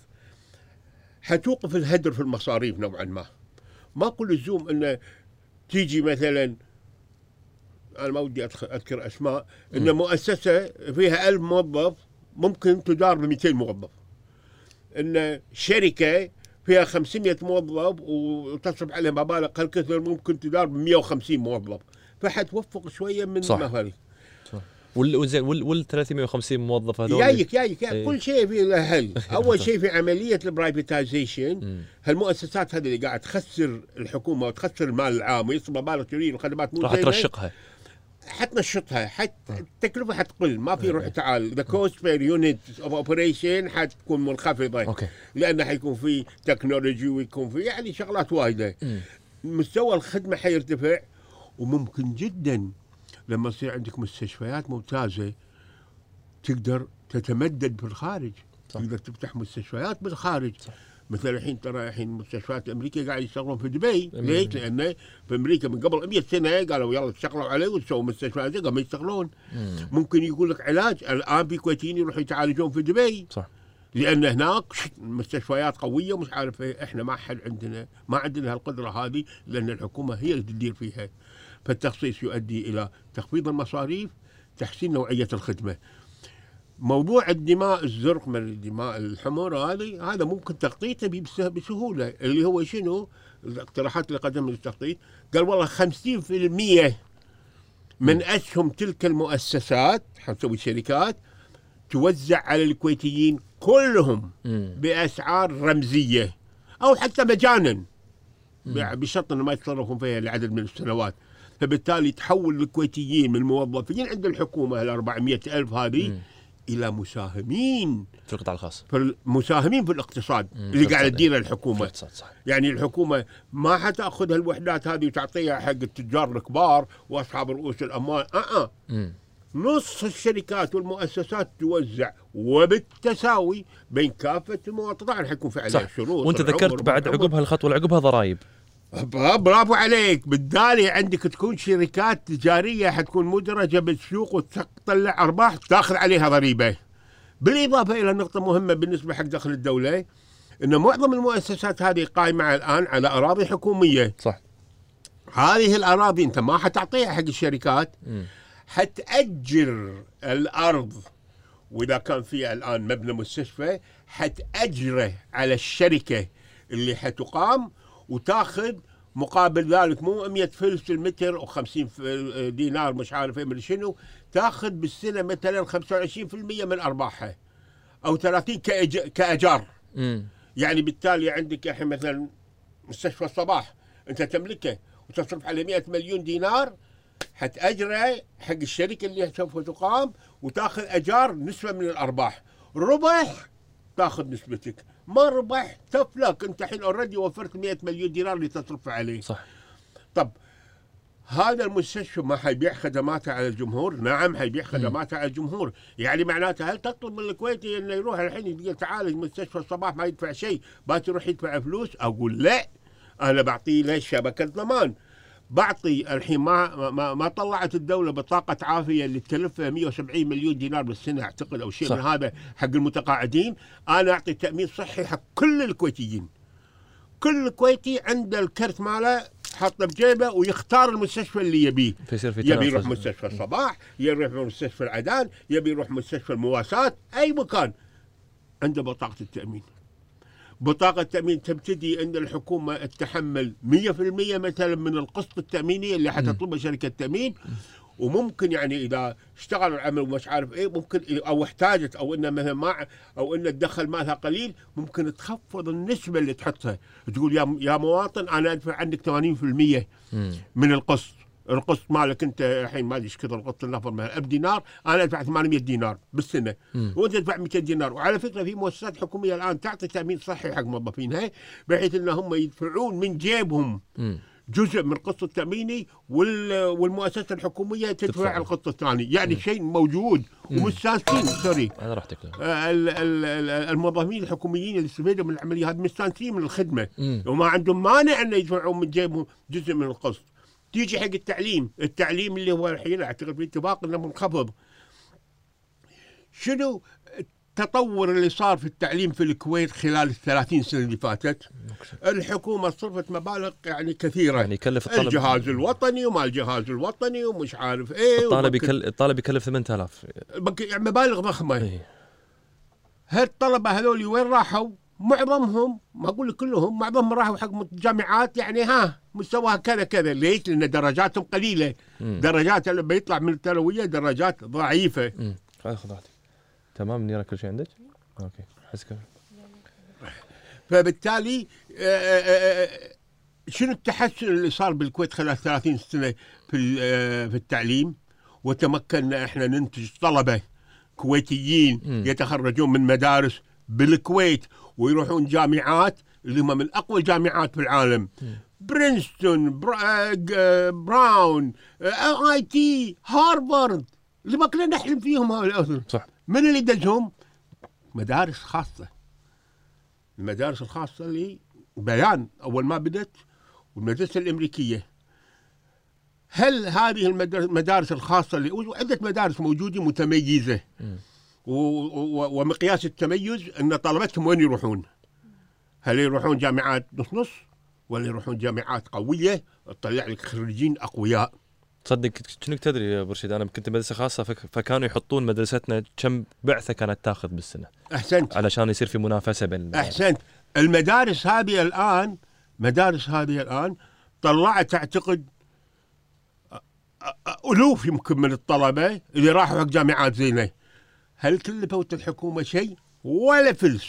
حتوقف الهدر في المصاريف نوعا ما. ما كل الزوم انه تيجي مثلا، أنا ما ودي أذكر أسماء، إن مؤسسة فيها 1000 موظف ممكن تدار ب200 موظف، إن شركة فيها 500 موظف وتصرف عليها مبالغ هالكثر ممكن تدار ب150 موظف، فحتوفق شوية من المهاري. وال 350 موظف هذول جايك كل شيء في له حل. اول شيء في عمليه البرايفتايزيشن، هالمؤسسات هذه اللي قاعد تخسر الحكومه وتخسر المال العام ويصرف مبالغ كبيره والخدمات مو راح ترشقها، حتنشطها، التكلفه حتقل، ما في روح تعال. ذا كوست بير يونت اوف اوبريشن حتكون منخفضه، لانه حيكون في تكنولوجي ويكون في يعني شغلات وايده. مستوى الخدمه حيرتفع، وممكن جدا لما يصير عندك مستشفيات ممتازة تقدر تتمدد بالخارج. تقدر تفتح مستشفيات بالخارج. مثل الحين ترى الحين مستشفيات أمريكا قاعد يشتغلون في دبي. ليش؟ لأن في أمريكا من قبل 100 سنة قالوا يلا تشتغلوا عليه وتسووا مستشفيات قبل ما يشتغلون. ممكن يقول لك علاج الآن في كويتيين يروحوا يتعالجون في دبي. صح. لأن هناك مستشفيات قوية ومش عارف ايه. احنا ما عندنا هالقدرة هذه، لأن الحكومة هي اللي تدير فيها. فالتخصيص يؤدي إلى تخفيض المصاريف، تحسين نوعية الخدمة. موضوع الدماء الزرق من الدماء الحمر هذا ممكن تخطيطه بسهولة. اللي هو شنو؟ الاقتراحات اللي قدمها للتخطيط قال والله 50% من أسهم تلك المؤسسات حنسوي شركات توزع على الكويتيين كلهم بأسعار رمزية أو حتى مجانا، بشرط أنه ما يتصرفون فيها لعدد من السنوات. فبالتالي تحول الكويتيين من موظفين عند الحكومة 400,000 هذه إلى مساهمين في القطاع الخاص، مساهمين في الاقتصاد اللي قاعد تديره الحكومة. يعني الحكومة ما حتأخذ هالوحدات هذه وتعطيها حق التجار الكبار وأصحاب رؤوس الأموال. نص الشركات والمؤسسات توزع وبالتساوي بين كافة المواطنين. طبعا حيكون في عليها شروط. وانت ذكرت بعد عقبها الخطوة اللي عقبها ضرائب. برافو عليك. بالتالي عندك تكون شركات تجارية حتكون مدرجة بالسوق وتطلع أرباح تأخذ عليها ضريبة. بالإضافة إلى نقطة مهمة بالنسبة حق دخل الدولة، أن معظم المؤسسات هذه قائمة الآن على أراضي حكومية. صح. هذه الأراضي أنت ما حتعطيها حق الشركات، حتأجر الأرض، وإذا كان فيها الآن مبنى مستشفى حتأجره على الشركة اللي حتقام، وتاخذ مقابل ذلك مو 100 فلس المتر و50 دينار مش عارف ايه من شنو، تاخذ بالسنه مثلا 25% من ارباحها او 30 كاجار. يعني بالتالي عندك الحين مثلا مستشفى الصباح انت تملكه وتصرف عليه 100 مليون دينار، حتأجره حق الشركه اللي سوف تقام وتاخذ اجار نسبه من الارباح. ربح تاخذ نسبتك، ما ربح تفلك. انت الحين اوريدي وفرت 100 مليون دينار اللي تصرف عليه. صح. طب هذا المستشفى ما حيبيع خدماته على الجمهور؟ نعم حيبيع خدماته على الجمهور. يعني معناته هل تطلب من الكويتي انه يروح الحين يقول تعال مستشفى الصباح ما يدفع شيء، بات يروح يدفع فلوس؟ اقول لا، انا بعطيه له شبكه ضمان. بعطي الحين ما طلعت الدوله بطاقه عافيه اللي تكلفها 170 مليون دينار بالسنه اعتقد او شيء من هذا حق المتقاعدين. انا اعطي تامين صحي حق كل الكويتيين. كل كويتي عنده الكرت ماله حاطه بجيبه ويختار المستشفى اللي يبيه. يبي يروح مستشفى الصباح، يبي يروح مستشفى العدان، يبي يروح مستشفى المواساة، اي مكان عنده بطاقه التامين. بطاقة التأمين تبتدي أن الحكومة تتحمل 100% مثلا من القسط التأميني اللي حتطلبه شركة التأمين، وممكن يعني إذا اشتغلوا العمل ومش عارف إيه ممكن أو احتاجت أو إن مثلا ما أو إن الدخل مالها قليل ممكن تخفض النسبة اللي تحطها، تقول يا مواطن أنا أدفع عندك 80% من القسط. القسط مالك انت الحين ما ادري ايش كثر القسط النفر مثلا 1000 دينار، انا ادفع 800 دينار بالسنه وانت تدفع 200 دينار. وعلى فكره في مؤسسات حكوميه الان تعطي تامين صحي حق موظفينها بحيث ان هم يدفعون من جيبهم جزء من القسط التاميني والمؤسسه الحكوميه تدفع القسط الثاني. يعني شيء موجود ومستانسين. سوري هذا راح تكلم الموظفين الحكوميين اللي استفادوا من العمليه هذه مستانسين من الخدمه وما عندهم مانع ان يدفعون من جيبهم جزء من القسط. تيجي حق التعليم اللي هو الحين اعتقد في اتفاق انه منخفض. شنو التطور اللي صار في التعليم في الكويت خلال ال30 سنه اللي فاتت؟ الحكومه صرفت مبالغ يعني كثيره، يعني يكلف الطالب الجهاز الوطني وما الجهاز الوطني ومش عارف ايه. الطالب يكلف 8000 يعني مبالغ ضخمه. هالطلبه هذول وين راحوا؟ معظمهم ما اقول لك كلهم، معظمهم راحوا حق جامعات يعني مستواها كذا كذا. ليش؟ لان درجاتهم قليله. درجات اللي بيطلع من الثانويه درجات ضعيفه. خذ راحتك. تمام نيرة كل شيء عندك؟ اوكي حسك. فبالتالي شنو التحسن اللي صار بالكويت خلال 30 سنه في التعليم؟ وتمكنا احنا ننتج طلبه كويتيين يتخرجون من مدارس بالكويت ويروحون جامعات اللي هم من اقوى الجامعات في العالم. برينستون، براون، MIT، هارفارد، اللي ما كنا نحلم فيهم هؤلاء. صح. من اللي دزهم؟ مدارس خاصة. المدارس الخاصة اللي بيان أول ما بدت، والمدرسة الأمريكية. هل هذه المدارس الخاصة اللي عدة مدارس موجودة متميزة ومقياس التميز أن طلبتهم وين يروحون؟ هل يروحون جامعات نص ولا يروحون جامعات قوية تطلع لك خريجين أقوياء؟ تصدق شنو تدري يا برشيد، أنا كنت مدرسة خاصة فكانوا يحطون مدرستنا كم بعثة كانت تاخذ بالسنة. أحسنت. علشان يصير في منافسة بين المدارس. أحسنت. المدارس هذه الآن طلعت أعتقد ألوف يمكن من الطلبة اللي راحوا حق جامعات زينة. هل كلفت الحكومة شيء ولا فلس؟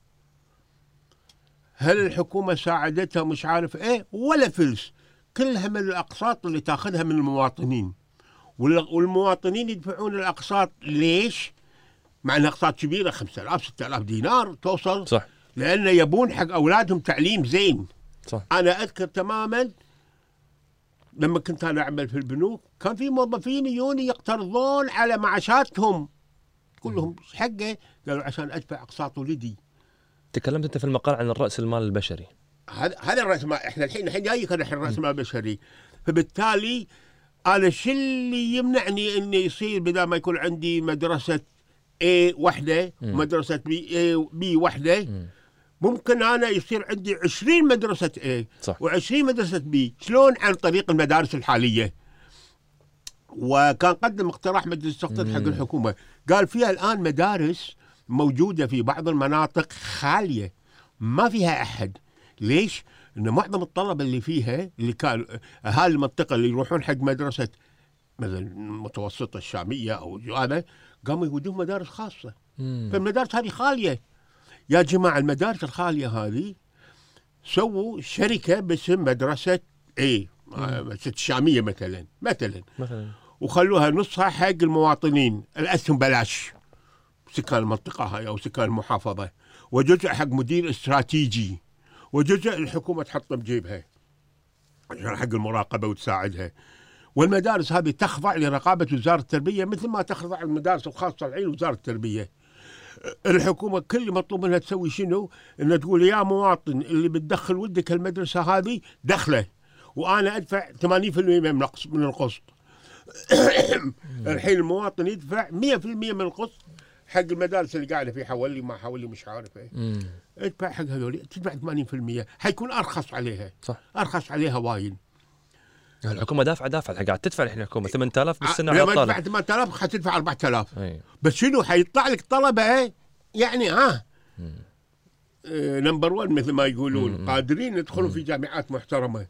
هل الحكومة ساعدتها مش عارف ايه ولا فلس؟ كلها من الأقساط اللي تاخذها من المواطنين، والمواطنين يدفعون الأقساط. ليش؟ مع أنها أقساط كبيرة 5000 6000 دينار توصل. صح. لأن يبون حق أولادهم تعليم زين. صح. أنا أذكر تماما لما كنت أنا أعمل في البنوك كان في موظفين يجوني يقترضون على معاشاتهم. كلهم حقه؟ قالوا عشان أدفع أقساط ولدي. تكلمت أنت في المقال عن رأس المال البشري. هذا الراس مال. احنا الحين جاي كان الراس مال البشري. فبالتالي انا شو اللي يمنعني اني يصير بدل ما يكون عندي مدرسه A وحده ومدرسه B وحده، ممكن انا يصير عندي 20 مدرسه A و20 مدرسه B. شلون؟ عن طريق المدارس الحاليه. وكان قدم اقتراح مجلس التخطيط حق الحكومه، قال فيها الان مدارس موجوده في بعض المناطق خاليه ما فيها احد. ليش؟ ان معظم الطلبه اللي فيها اللي كان اهالي المنطقه اللي يروحون حق مدرسه مثلا المتوسطه الشاميه او هذا، قاموا يودون مدارس خاصه. فالمدارس هذه خاليه. يا جماعه المدارس الخاليه هذه سووا شركه باسم مدرسه مدرسه الشاميه مثلا وخلوها نصها حق المواطنين، الاسهم بلاش سكان المنطقه هاي او سكان المحافظه، وجزء حق مدير استراتيجي، وجزء الحكومه تحطه بجيبها عشان حق المراقبه وتساعدها. والمدارس هذه تخضع لرقابه وزاره التربيه مثل ما تخضع المدارس الخاصه الحين وزاره التربيه. الحكومه كل مطلوب منها تسوي شنو؟ انها تقول يا مواطن اللي بتدخل ولدك المدرسه هذه دخله وانا ادفع 80% من القسط. الحين المواطن يدفع 100% من القسط حق المدارس اللي قاعده في حولي ما حولي مش عارف ايه. ادفع حق هذول تدفع 80%، حيكون ارخص عليها. صح. ارخص عليها وايد. الحكومه دافعه قاعد تدفع الحين الحكومه 8000 بالسنه على الطالب. لما تدفع 8000 حتدفع 4000. بس شنو حيطلع لك طلبه يعني نمبر 1 مثل ما يقولون، قادرين يدخلوا في جامعات محترمه.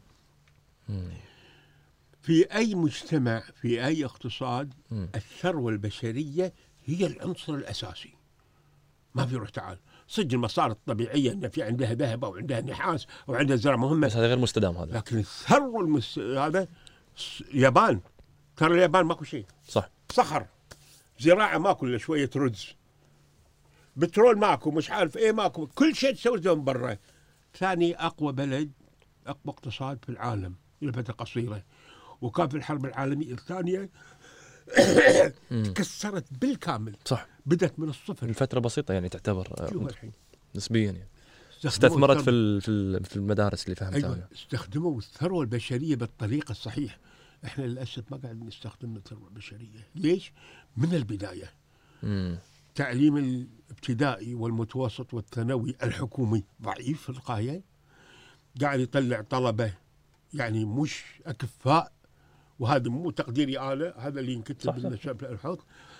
في اي مجتمع في اي اقتصاد الثروه البشريه هي العنصر الاساسي. ما في روح تعال صدق المصاري الطبيعيه ان في عندها ذهب او عندها نحاس او عندها زراعه مهمه، بس هذا غير مستدام هذا. لكن الثروه هذا اليابان، ترى اليابان ماكو شيء. صح. صخر، زراعه ماكو الا شويه رز، بترول ماكو، مش عارف ايه ماكو، كل شيء تسوي من برا. ثاني اقوى بلد، اقوى اقتصاد في العالم لفتره قصيره، وكان في الحرب العالميه الثانيه تكسرت بالكامل. صح. بدت من الصفر الفتره بسيطه يعني تعتبر نسبيا يعني. استثمرت في المدارس اللي فهمتها. أيوة. استخدموا الثروه البشريه بالطريقه الصحيحه. احنا للاسف ما قاعد نستخدم الثروه البشريه. ليش؟ من البدايه. التعليم الابتدائي والمتوسط والثانوي الحكومي ضعيف في الغايه، قاعد يطلع طلبه يعني مش اكفاء، وهذا مو تقديري انا، هذا اللي ينكتب بالنسبه للحوض.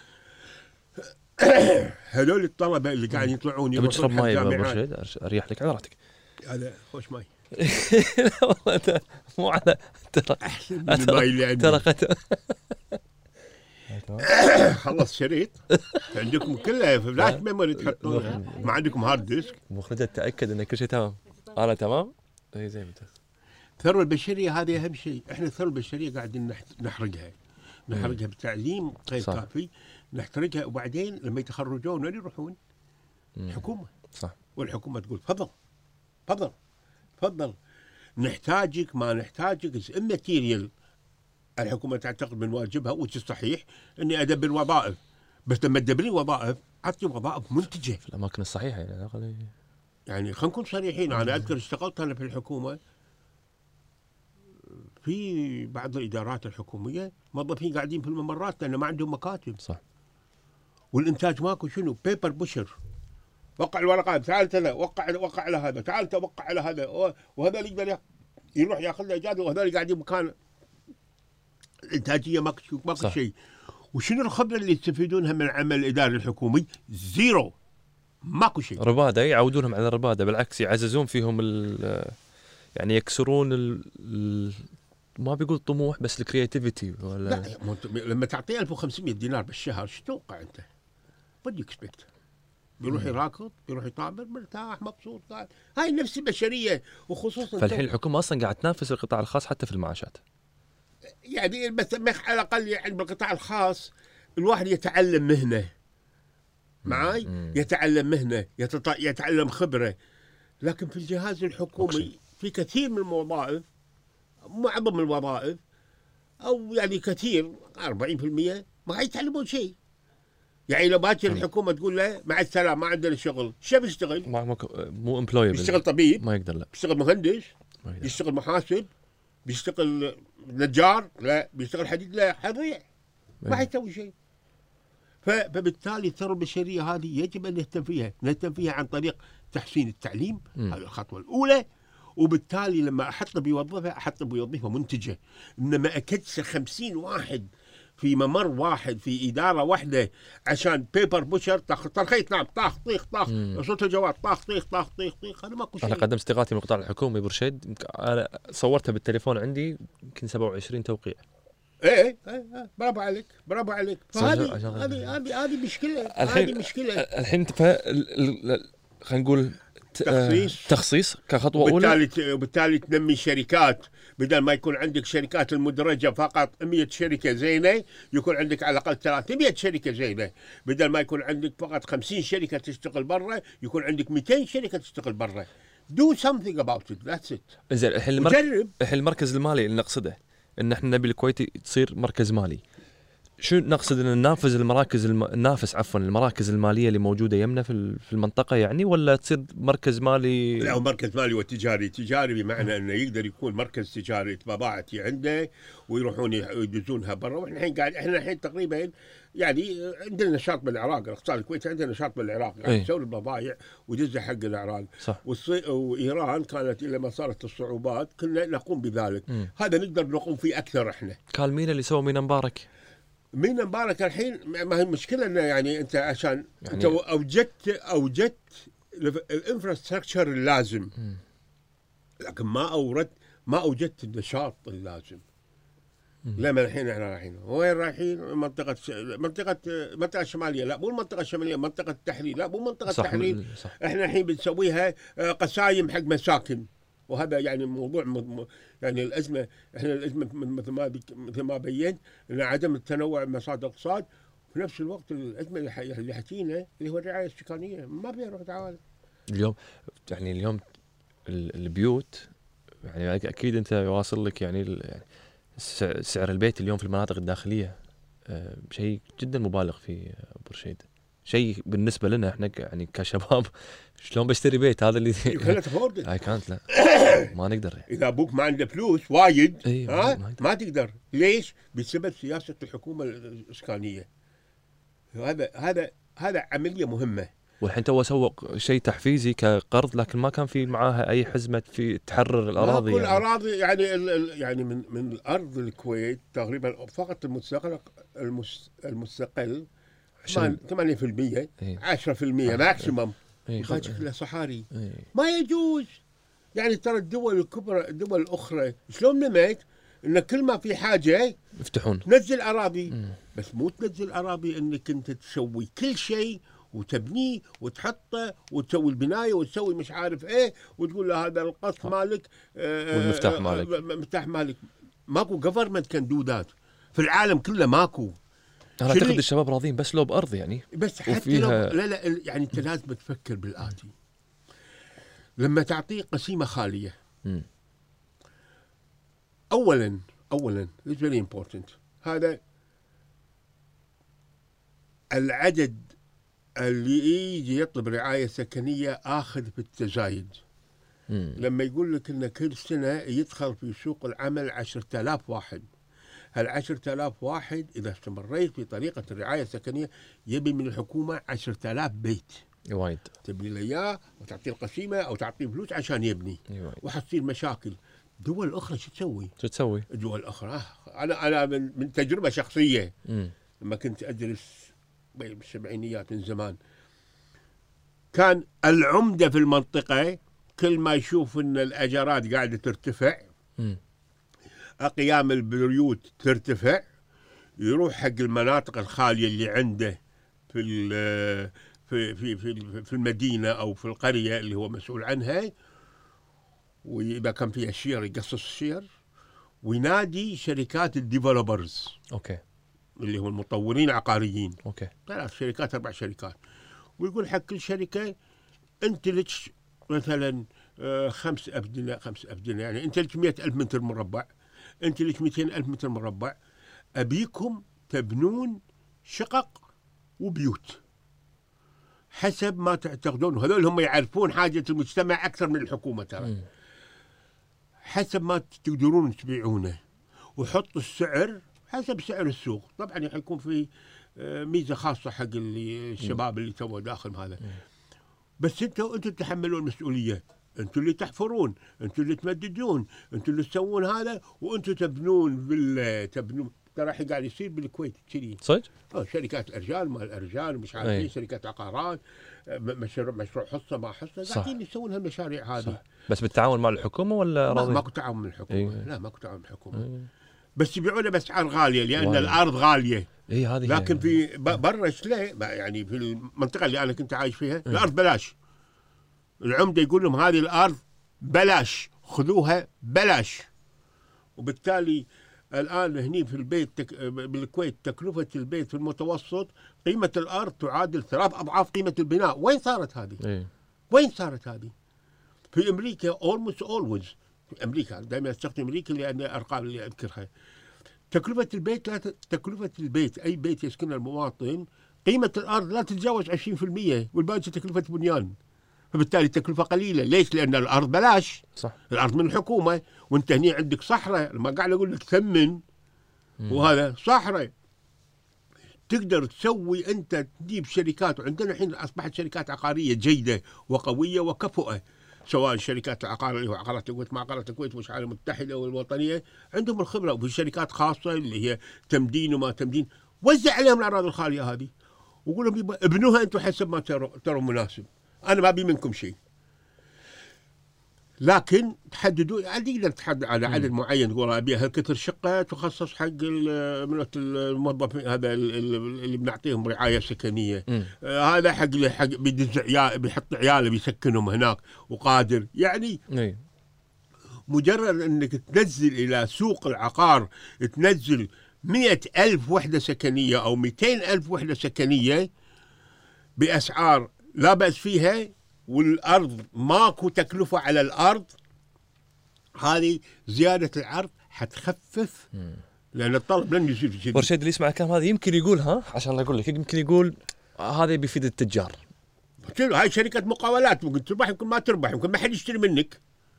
هذول الطلبه اللي قاعد يطلعون يروحون حق جامعات. اريح لك على راحتك. هذا خوش ماي. لا والله مو على ترى احسن من الماي اللي عندي. خلص شريط عندكم كلها فلاش ميموري تحطونها، ما عندكم هارد ديسك. مخرج تاكد ان كل شيء تمام. انا تمام. اي زين ممتاز. الثروه البشريه هذه اهم شيء. احنا الثروه البشريه قاعدين نحرقها بتعليم غير كافي، نحترقها، وبعدين لما يتخرجون وين يروحون؟ الحكومه. صح. والحكومه تقول تفضل نحتاجك ما نحتاجك ماتيريال. الحكومه تعتقد من واجبها وش صحيح اني ادبر وظائف، بس لما تدبرين وظائف اعطي وظائف منتجه في الاماكن الصحيحه يعني خلينا نكون صريحين. انا اذكر اشتغلت انا في الحكومه في بعض الادارات الحكوميه موظفين قاعدين في الممرات لان ما عندهم مكاتب. صح. والانتاج ماكو، شنو؟ بيبر بوشر، وقع الورقات، تعال كذا وقع على هذا، تعال توقع على هذا، وهذا اللي يقدر يروح ياخذ له اجازه، وهذا اللي قاعدين مكان الانتاجيه ماكو شيء. وشنو الخبره اللي يستفيدونها من العمل الاداري الحكومي؟ زيرو، ماكو شيء. رباده يعودونهم على الرباده، بالعكس يعززون فيهم يعني يكسرون ما بيقول طموح بس الكرياتيفيتي ولا لا. لما تعطيه 1500 دينار بالشهر شو تتوقع انت؟ what do you expect؟ بيروح يراكض، بيروح يطابر مرتاح مبسوط قاعد. هاي النفس البشريه. وخصوصا فالحين الحكومه اصلا قاعد تنافس القطاع الخاص حتى في المعاشات. يعني بس على الاقل يعني بالقطاع الخاص الواحد يتعلم مهنه معاي، يتعلم مهنه، يتعلم خبره. لكن في الجهاز الحكومي في كثير من الوظائف، معظم الوظائف او يعني كثير 40% ما يتعلمون شيء. يعني لو باكر الحكومه تقول له مع السلامه ما عندنا شغل، شو بيشتغل؟ مو امبلويبل، بيشتغل طبيب ما يقدر، لا بيشتغل مهندس، ما يقدر. بيشتغل محاسب، بيشتغل نجار، لا بيشتغل حديد، لا حيضيع ما حيسوي شيء. فبالتالي الثروه البشريه هذه يجب ان نهتم فيها عن طريق تحسين التعليم، هذه الخطوه الاولى. وبالتالي لما احط بيوظفها احط بيوظفها منتجه، انما اكدس 50 واحد في ممر واحد في اداره واحده عشان بيبر بوشر ترخيص، نعم طاخ طيخ طاخ صوت الجواب طاخ طيخ طاخ طيخ طيخ، هذا ماكو شيء. انا قدمت استقالتي من القطاع الحكومي برشيد، انا صورتها بالتليفون عندي يمكن 27 توقيع. ايه برافو عليك برافو عليك. هذه مشكله، هذه مشكله الحين. خلينا نقول تخصيص كخطوه اولى، وبالتالي تنمي شركات، بدل ما يكون عندك شركات المدرجه فقط 100 شركه زينه، يكون عندك على الاقل 300 شركه زينه. بدل ما يكون عندك فقط 50 شركه تشتغل برا، يكون عندك 200 شركه تشتغل برا. do something about it, that's it. زين الحين المركز المالي اللي نقصده ان احنا نبي الكويت تصير مركز مالي، شو نقصد؟ ان ننافس المراكز الماليه اللي موجوده يمنا في المنطقه يعني، ولا تصير مركز مالي؟ لا، مركز مالي وتجاري بمعنى انه يقدر يكون مركز تجاري بضاعتي عنده ويروحون يدزونها برا. واحنا الحين تقريبا يعني عندنا نشاط بالعراق، الاقتصاد الكويتي عندنا نشاط بالعراق، يعني نسوي البضائع ودزها حق العراق. وايران كانت الى ما صارت الصعوبات كنا نقوم بذلك. هذا نقدر نقوم فيه اكثر احنا. كان مين اللي سوى مينا مبارك؟ مينا مبارك الحين ما هي المشكله انه يعني انت عشان يعني انت اوجدت الانفراستراكشر اللازم، لكن ما اوجدت النشاط اللازم. لما الحين احنا رايحين وين رايحين؟ منطقه الشماليه، لا مو المنطقه الشماليه، منطقه التحرير، لا مو منطقه التحرير. احنا الحين بنسويها قسايم حق مساكن، وهذا يعني موضوع يعني الازمه. احنا الازمه مثل ما بينت ان عدم التنوع مصادر الاقتصاد، وفي نفس الوقت الازمه اللي حكينا اللي هو الرعايه السكانيه ما بيروح تعالى. اليوم البيوت يعني اكيد انت واصل لك يعني سعر البيت اليوم في المناطق الداخليه شيء جدا مبالغ فيه برشيد. شيء بالنسبه لنا احنا يعني كشباب شلون بشتري بيت؟ هذا اللي هاي كانت لا ما نقدر. اذا ابوك ما عنده فلوس وايد ما تقدر. ليش؟ بسبب سياسه الحكومه الاسكانيه. هذا عمليه مهمه. والحين تو سوق شيء تحفيزي كقرض، لكن ما كان في معاها اي حزمه في تحرر الاراضي. كل الاراضي يعني من الارض الكويت تقريبا فقط المستقل 8%، 10% ماكسيمم، باقي كله صحاري. ما يجوز. يعني ترى الدول الكبرى، الدول الاخرى شلون نمت؟ ان كل ما في حاجه يفتحون تنزل اراضي. بس مو تنزل اراضي انك انت تسوي كل شيء وتبنيه وتحطه وتسوي البنايه وتسوي مش عارف ايه وتقول له هذا القص مالك والمفتاح مالك. مفتاح مالك. ماكو جفرمنت كان دو ذات في العالم كله. ماكو. انا اعتقد الشباب راضين بس لو بارض يعني. بس حتى لو لا يعني انت لازم تفكر بالآتي. لما تعطيه قسيمه خاليه، اولا it's very important، هذا العدد اللي يجي يطلب رعايه سكنيه اخذ بالتزايد. لما يقول لك ان كل سنه يدخل في سوق العمل 10,000 واحد، هال 10,000 واحد اذا استمريت في طريقه الرعايه السكنيه يبي من الحكومه 10,000 بيت. وايد. تبني له اياه وتعطيه القسيمه او تعطيه فلوس عشان يبني، وحتصير مشاكل. دول الاخرى شو تسوي؟ الدول الاخرى انا من تجربه شخصيه لما كنت ادرس بالسبعينيات من زمان، كان العمده في المنطقه كل ما يشوف ان الاجارات قاعده ترتفع، اقيام البيوت ترتفع، يروح حق المناطق الخاليه اللي عنده في المدينه او في القريه اللي هو مسؤول عنها، واذا كان فيها شير يقصص الشير وينادي شركات الديفلوبرز. اوكي. اللي هم المطورين العقاريين. اوكي. 3 شركات 4 شركات، ويقول حق كل شركه انت لك مثلا 5 أبدنة، يعني انت لك 100,000 متر مربع، انت لك 200,000 متر مربع، ابيكم تبنون شقق وبيوت حسب ما تعتقدون. هذول هم يعرفون حاجة المجتمع أكثر من الحكومة ترى. حسب ما تقدرون تبيعونه، وحط السعر حسب سعر السوق. طبعا حيكون في ميزة خاصة حق الشباب اللي تو داخل هذا. بس انتوا تتحملون المسؤولية، انتوا اللي تحفرون، انتوا اللي تمددون، انتوا اللي تسوون هذا، وانتوا تبنون تبنون. ترى الحين قاعد يصير بالكويت كذي صدق؟ شركات الارجال ما الارجال مش عارف ايه، شركات عقارات، مشروع حصه ما حصه، قاعدين يسوون هالمشاريع هذه. بس بالتعاون مع الحكومه ولا راضي؟ ماكو تعاون من الحكومه. لا ماكو تعاون من الحكومه. بس يبيعونه باسعار غاليه لان الارض غاليه. هذه. لكن في برا ليه يعني في المنطقه اللي انا كنت عايش فيها الارض بلاش. العمده يقول لهم هذه الارض بلاش، خذوها بلاش. وبالتالي الآن هني في البيت بالكويت تكلفة البيت في المتوسط قيمة الأرض تعادل 3 أضعاف قيمة البناء. وين صارت هذه؟ وين صارت هذه؟ في أمريكا almost always. في أمريكا دائما أستخدم أمريكا لأن الأرقام اللي أذكرها. تكلفة البيت تكلفة البيت أي بيت يسكنه المواطن قيمة الأرض لا تتجاوز 20%، والباقي تكلفة بنيان. فبالتالي التكلفة قليلة. ليش؟ لأن الأرض بلاش. صح. الأرض من الحكومة، وانت هني عندك صحراء. ما قاعد أقول لك ثمن، وهذا صحراء تقدر تسوي. أنت تجيب شركات، وعندنا الحين أصبحت شركات عقارية جيدة وقوية وكفؤة، سواء شركات العقار اللي هو عقارات الكويت مع عقارات الكويت والشعار المتحدة والوطنية، عندهم الخبرة. وفي شركات خاصة اللي هي تمدين وما تمدين، وزع عليهم الأراضي الخالية هذه وقول لهم ابنوها أنتم حسب ما تروا مناسب. أنا ما أبي منكم شيء، لكن تحددوا. يعني تقدر تحدد على عدد معين، تقول ابي هالكثر شقه تخصص حق الموظف هذا اللي بنعطيهم رعايه سكنيه. هذا حق بيدز عيال، بيحط عياله بيسكنهم هناك وقادر. يعني مجرد انك تنزل الى سوق العقار، تنزل 100,000 وحده سكنيه او 200,000 وحده سكنيه باسعار لا باس فيها، والأرض ماكو تكلفة على الأرض، هذه زيادة العرض حتخفف لأن الطلب لن يزيد جدا. ورشيد اللي يسمع الكلام هذا يمكن يقول عشان أقول لك يمكن يقول هذا بيفيد التجار. هاي شركة مقاولات، ممكن تربح يمكن ما تربح، يمكن ما حد يشتري منك.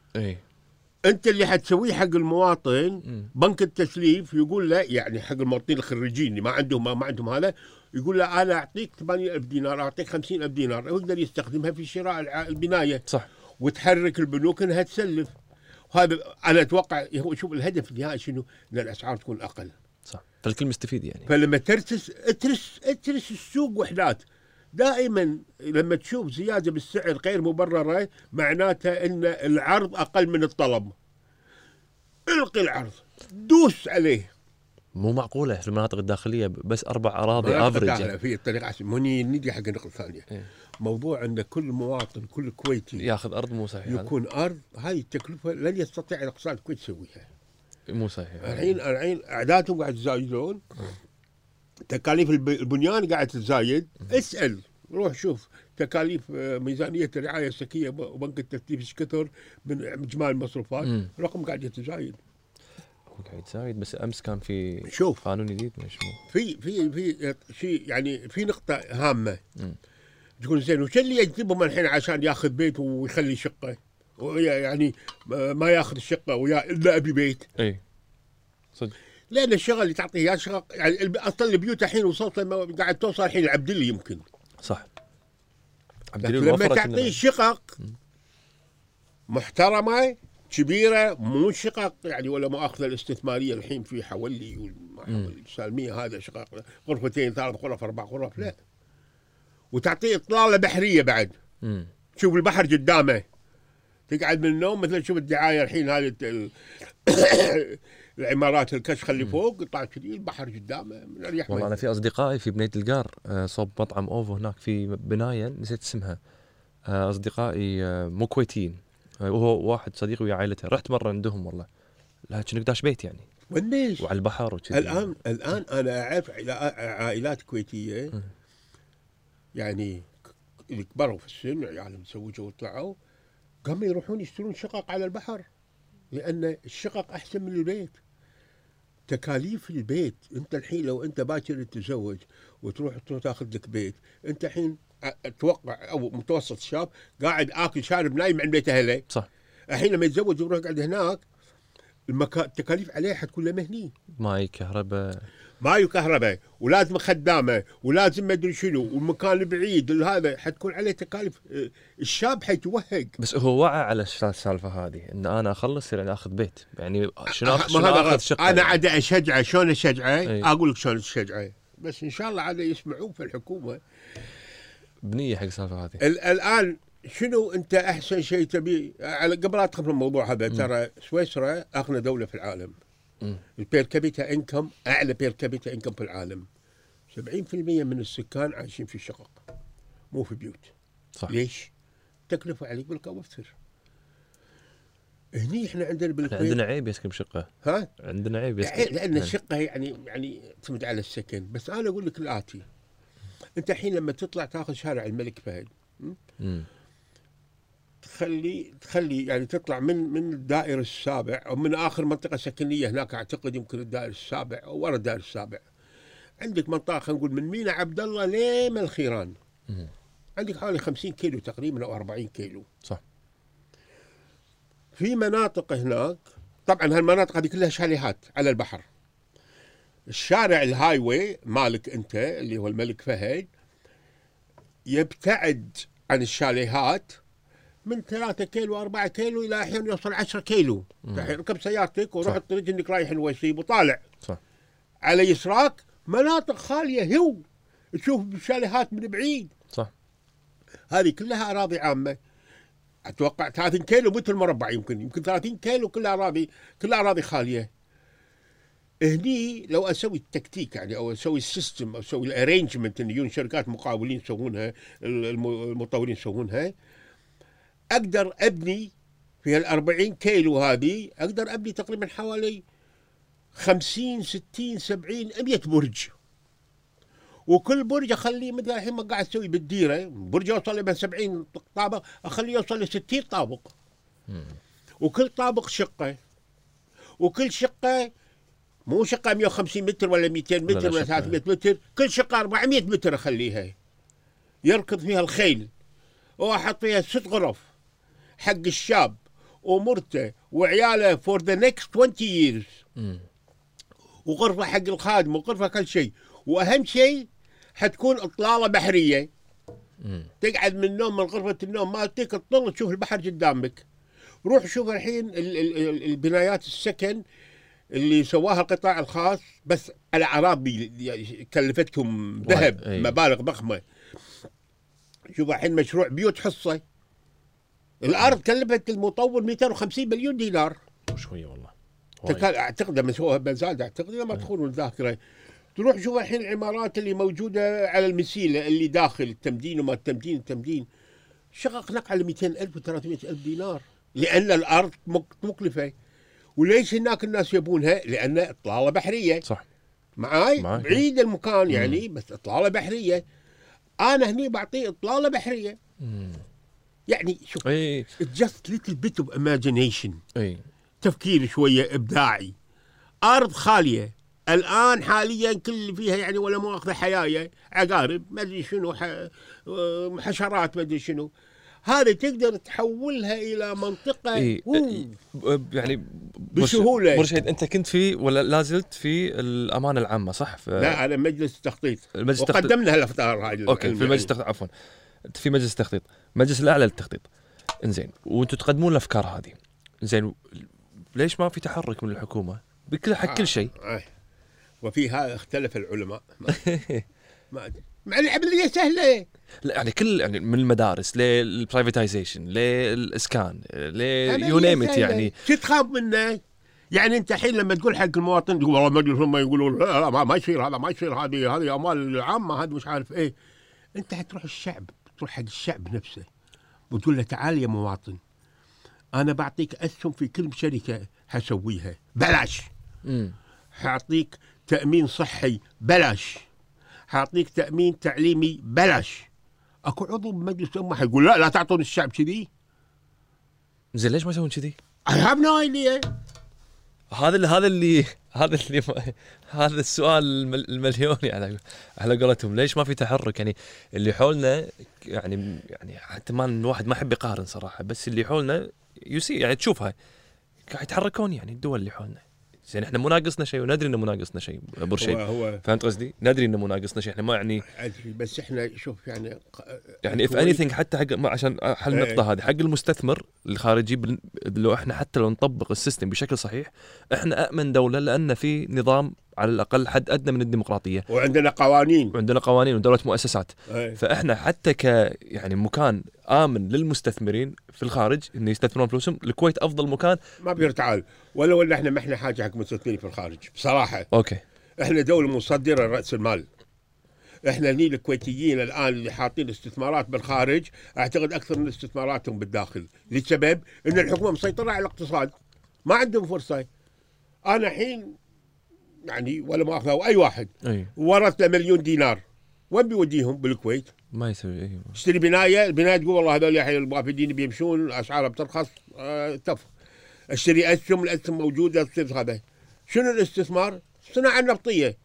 أنت اللي حتسويه حق المواطن. بنك التسليف يقول له، يعني حق المواطنين الخريجين اللي ما عندهم هذا، يقول له أنا أعطيك 8,000 دينار، أعطيك 50,000 دينار، ويقدر يستخدمها في شراء البناية. صح. وتحرك البنوك أنها تسلف. وهذا أنا أتوقع هو شوف الهدف النهائي شنو؟ أن الأسعار تكون أقل. صح. فالكل مستفيد يعني. فلما اترس السوق وحدات. دائما لما تشوف زيادة بالسعر غير مبررة معناته أن العرض أقل من الطلب. القي العرض، دوس عليه. مو معقولة في المناطق الداخلية بس 4 أراضي افريج في الطريقة موني ندي حق النقطة الثانية. موضوع أن كل مواطن كل كويتي ياخذ أرض مو صحيح. يكون أرض، هاي التكلفة لن يستطيع الاقتصاد الكويت يسويها. مو صحيح. الحين أعدادهم قاعد يزايدون، تكاليف البنيان قاعد تزايد. اسأل، روح شوف تكاليف ميزانية الرعاية السكية وبنك التسليف ايش كثر من إجمالي المصروفات. الرقم قاعد يتزايد. قاعد يتزايد. بس امس كان في شوف قانون جديد مش في شيء، يعني في نقطة هامة. تقول زين وش اللي يجذبهم الحين عشان ياخذ بيت ويخلي شقة، يعني ما ياخذ الشقة ويا الا ابي بيت. صدق. لأن الشغل اللي تعطيه اياه شغل، يعني اصلا البيوت الحين وصلت قاعد توصل الحين العبد اللي يمكن. صح. لما تعطيه شقق محترمة كبيرة، مو شقق يعني ولا مؤاخذة الاستثمارية الحين في حولي والحولي السالمية، هذا شقق 2 3 غرف 4 غرف، لا. وتعطيه إطلالة بحرية بعد. تشوف البحر قدامه، تقعد من النوم مثل تشوف الدعاية الحين هذه العمارات الكشخة اللي فوق، يطلع كذي البحر قدامه من الريح. والله أنا في أصدقائي في بنية القار صوب مطعم أوفو هناك في بناية نسيت اسمها. أصدقائي مو كويتيين، وهو واحد صديقي ويا عائلته. رحت مرة عندهم والله، لكن قداش بيت يعني ونيش وعلى البحر وكذا. الآن أنا أعرف عائلات كويتية يعني اللي كبروا في السن، عيالهم تزوجوا وطلعوا، قاموا يروحون يشترون شقق على البحر، لأن الشقق أحسن من البيت. تكاليف البيت. انت الحين لو انت باكر تتزوج وتروح تاخذ لك بيت، انت الحين اتوقع او متوسط شاب قاعد اكل شارب نايم عند بيت اهله. صح. الحين لما يتزوج ويروح يقعد هناك، التكاليف عليه حتكون له مهني، ماي كهرباء، ماي وكهرباء، ولازم خدامه، ولازم ما ادري شنو، والمكان بعيد، هذا حتكون عليه تكاليف. الشاب حيتوهق. بس هو وعى على السالفه هذه ان انا اخلص يعني اخذ بيت، يعني شنو ما هذا اخذ شقه. انا عاد اشجعه. شلون اشجعه؟ اقول لك شلون اشجعه، بس ان شاء الله عاد يسمعون في الحكومه بنيه حق السالفه هذه. الان شنو انت احسن شيء تبي؟ قبل لا ادخل في الموضوع هذا، ترى سويسرا اغنى دوله في العالم. البير كابيتا انكم اعلى بير كابيتا انكم في العالم. 70% من السكان عايشين في شقق مو في بيوت. صح. ليش؟ تكلفه عليك بالكوافير. هني احنا عندنا بالكويت عندنا عيب يسكن بشقه. ها؟ عندنا عيب يسكن لان الشقه يعني تعتمد على السكن. بس انا اقول لك الاتي، انت الحين لما تطلع تاخذ شارع الملك فهد، تخلي يعني تطلع من الدائر السابع او من اخر منطقه سكنيه هناك، اعتقد يمكن الدائر السابع او ورا الدائر السابع، عندك منطقه خلينا نقول من مينا عبد الله لين الخيران، عندك حوالي 50 كيلو تقريبا او 40 كيلو. صح. في مناطق هناك، طبعا هالمناطق هذه كلها شاليهات على البحر. الشارع الهاي واي مالك انت اللي هو الملك فهد يبتعد عن الشاليهات من 3 كيلو 4 كيلو الى احيانا يوصل 10 كيلو. ركب سيارتك وروح الطريق انك رايح الوسيب وطالع. صح. على يسراك مناطق خاليه، هو تشوف الشاليهات من بعيد. صح. هذه كلها اراضي عامه. اتوقع 30 كيلو متر مربع، يمكن 30 كيلو كلها اراضي خاليه. هني لو اسوي التكتيك يعني او اسوي السيستم او اسوي الارينجمنت ان يجون شركات مقاولين يسوونها، المطورين يسوونها، اقدر ابني في ال 40 كيلو هذه، اقدر ابني تقريبا حوالي 50 60 70 100 برج. وكل برج اخليه مثل الحين ما قاعد اسوي بالديره، برج يوصل ل 70 طابق، اخليه يوصل ل 60 طابق. وكل طابق شقه، وكل شقه مو شقه 150 متر ولا 200 متر ولا 300 متر، كل شقه 400 متر اخليها يركض فيها الخيل، واحط فيها 6 غرف حق الشاب ومرته وعياله فور ذا نكست 20 years. وغرفه حق الخادم وغرفه كل شيء. واهم شيء حتكون اطلاله بحريه. تقعد من النوم من غرفه النوم مالتك تطل تشوف البحر قدامك. روح شوف الحين البنايات السكن اللي سواها القطاع الخاص بس على اراضي كلفتهم ذهب مبالغ ضخمه. شوف الحين مشروع بيوت حصه، الارض كلفت المطور 250 مليون دينار. شويه والله. اعتقد لما سووها بنزاد، اعتقد لما تدخلون الذاكره تروح شوف الحين العمارات اللي موجوده على المسيله اللي داخل التمدين وما التمدين شقق نقع على 200,000 و300,000 دينار، لان الارض مكلفه. وليش هناك الناس يبونها؟ لان اطلاله بحريه. صح. معاي بعيد المكان يعني بس اطلاله بحريه. انا هني بعطيه اطلاله بحريه. يعني شوف just little bit of imagination. تفكير شويه ابداعي. ارض خاليه الان حاليا كل اللي فيها يعني ولا مؤاخذه حيايه، عقارب ما ادري شنو، حشرات ما ادري شنو، هذه تقدر تحولها الى منطقه يعني بسهوله. مرشد انت كنت في ولا لازلت في الامانه العامه صح؟ لا انا مجلس التخطيط، وقدمنا هالافطار هاي. اوكي في مجلس التخطيط، عفوا في مجلس التخطيط، مجلس الاعلى للتخطيط. انزين وانتم تقدمون الافكار هذه، انزين ليش ما في تحرك من الحكومه بكل حق كل شيء؟ وفيها اختلف العلماء. ما ادري مع العمليه سهله. لا يعني كل يعني من المدارس للبرايفتايزيشن للاسكان يو نيم ات، يعني شو تخاف منه؟ يعني انت الحين لما تقول حق المواطن تقول والله مجلس هم يقولون لا ما يصير هذا، ما يصير، هذه اموال العامه، هذا مش عارف ايه. انت حتروح الشعب، تروح حق الشعب نفسه وتقول له تعال يا مواطن انا بعطيك اسهم في كل شركه حسويها بلاش. حاعطيك تامين صحي بلاش، حاعطيك تامين تعليمي بلاش. اكو عضو بمجلس الامه حيقول لا تعطون الشعب كذي؟ زين ليش ما يسوون كذي؟ I have no idea. هذا هذا اللي هذا السؤال المليوني على قولتهم، ليش ما في تحرك؟ يعني اللي حولنا يعني حتى ما الواحد ما يحب يقارن صراحه، بس اللي حولنا يعني تشوفها قاعد يتحركون، يعني الدول اللي حولنا زين احنا مو ناقصنا شيء وندري انه مو ناقصنا شيء برشيد. فهمت قصدي؟ ندري انه مو ناقصنا شيء، احنا ما يعني ادري، بس احنا شوف يعني if anything حتى حق عشان حل النقطه هذه حق المستثمر الخارجي، لو احنا حتى لو نطبق السيستم بشكل صحيح احنا امن دوله، لان في نظام على الاقل حد ادنى من الديمقراطيه، وعندنا قوانين ودوله مؤسسات. فاحنا حتى يعني مكان امن للمستثمرين في الخارج انه يستثمرون فلوسهم، الكويت افضل مكان. ما بيرتعال، ولو ان احنا ما احنا حاجه حق مستثمرين في الخارج بصراحه. اوكي، احنا دوله مصدره راس المال. احنا هني الكويتيين الان اللي حاطين استثمارات بالخارج اعتقد اكثر من استثماراتهم بالداخل، لسبب ان الحكومه مسيطره على الاقتصاد، ما عندهم فرصه. انا الحين يعني ولا ما اخذه اي واحد ورث له مليون دينار، وين بيوديهم؟ بالكويت ما يسوي. اشتري بنايه، البنايه تقول والله هذول الحين الموافدين بيمشون اسعارها بترخص، تف. اشتري اسهم، الاسهم موجوده، هذا شنو الاستثمار؟ الصناعه النفطيه.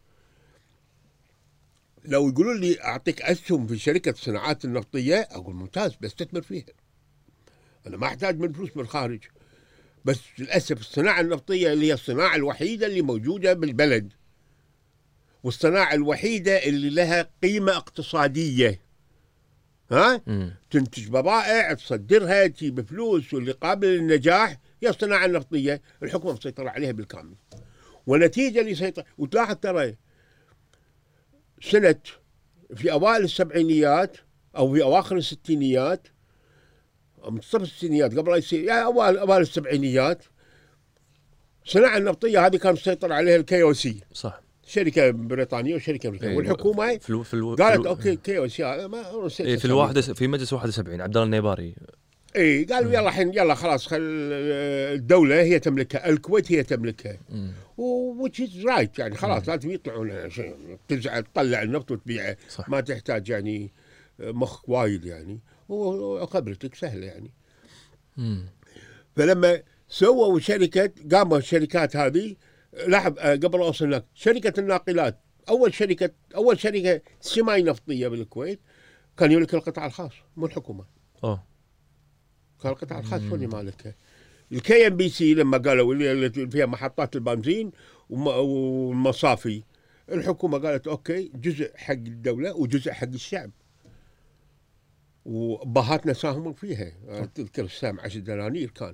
لو يقولوا لي اعطيك اسهم في شركه الصناعات النفطيه اقول ممتاز، بستثمر فيها، انا ما احتاج من فلوس من الخارج. بس للاسف الصناعه النفطيه اللي هي الصناعه الوحيده اللي موجوده بالبلد، والصناعه الوحيده اللي لها قيمه اقتصاديه، تنتج بضائع تصدرها تجيب فلوس، واللي قابل للنجاح هي الصناعه النفطيه، الحكومه مسيطره عليها بالكامل. ونتيجه لسيطره، وتلاحظ ترى سنة في أوائل السبعينيات أو في أواخر الستينيات أو منتصف الستينيات قبل يصير يعني أوائل السبعينيات، الصناعة النفطية هذه كان مسيطر عليها KOC، صح، شركة بريطانية وشركة أمريكية. والحكومة قالت أوكي KOC هذا ما في مجلس 71 عبد الله النيباري قالوا يلا الحين يلا خلاص الدولة هي تملكها، الكويت هي تملكها، which is right، يعني خلاص لازم يطلعون تطلع النفط وتبيعه، ما تحتاج يعني مخ وايد يعني، وخبرتك سهلة يعني. فلما سووا شركة، قاموا الشركات هذه، لاحظ قبل أوصل لك شركة الناقلات، أول شركة سماي نفطية بالكويت كان يملك القطاع الخاص مو الحكومة. كان القطاع الخاص هو اللي مالكها. KMBC لما قالوا اللي فيها محطات البنزين والمصافي، الحكومة قالت أوكي جزء حق الدولة وجزء حق الشعب، وبهاتنا ساهموا فيها. تذكر السهم 10 دنانير كان.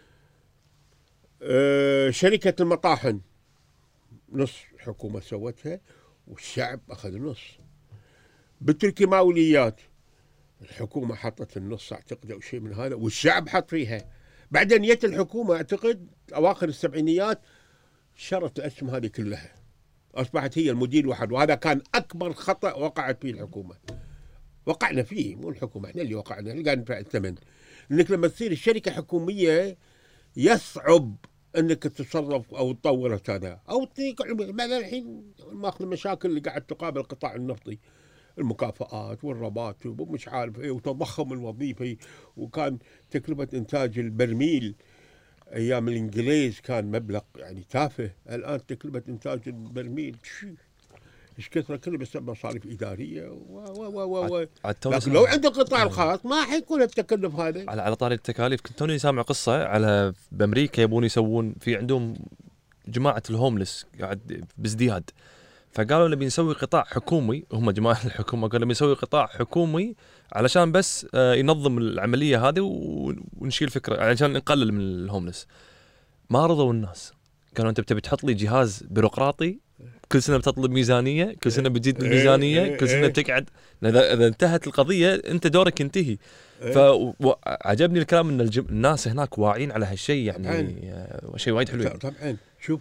شركة المطاحن نص الحكومة سوتها والشعب أخذ نص. بالتركيماوليات الحكومة حطت النص أعتقد أو شيء من هذا، والشعب حط فيها. بعدين جت الحكومة أعتقد أواخر السبعينيات شرت الأسهم هذه كلها، أصبحت هي المدير الوحيد، وهذا كان أكبر خطأ وقعت فيه الحكومة. وقعنا فيه مو الحكومة، احنا اللي وقعنا، اللي قاعد ندفع الثمن. إنك لما تصير الشركة حكومية يصعب إنك تتصرف أو تطور هذا أو بعد الحين ماخذ المشاكل اللي قاعد تقابل القطاع النفطي، المكافآت والرباتب ومش عارف ايه، وتضخم الوظيفي، وكان تكلفة انتاج البرميل ايام الانجليز كان مبلغ يعني تافه، الان تكلفة انتاج البرميل ايش كثره كله بسبب مصاريف اداريه لكن لو عندك القطاع الخاص ما حيكون التكلف هذا. على طاري التكاليف، كنت توني سامع قصه على بامريكا يبون يسوون في عندهم جماعه الهوملس قاعد بازدياد، فقالوا نبي نسوي قطاع حكومي، هم جماعة الحكومة قالوا نبي نسوي قطاع حكومي علشان بس ينظم العملية هذه ونشيل فكرة عشان نقلل من الهوملس. ما رضوا الناس، قالوا أنت بتبي تحط لي جهاز بيروقراطي كل سنة بتطلب ميزانية، كل سنة بتزيد الميزانية، كل سنة بتقعد، إذا انتهت القضية أنت دورك ينتهي. فعجبني الكلام إن الناس هناك واعين على هالشيء، يعني شيء وايد حلو. طبعا شوف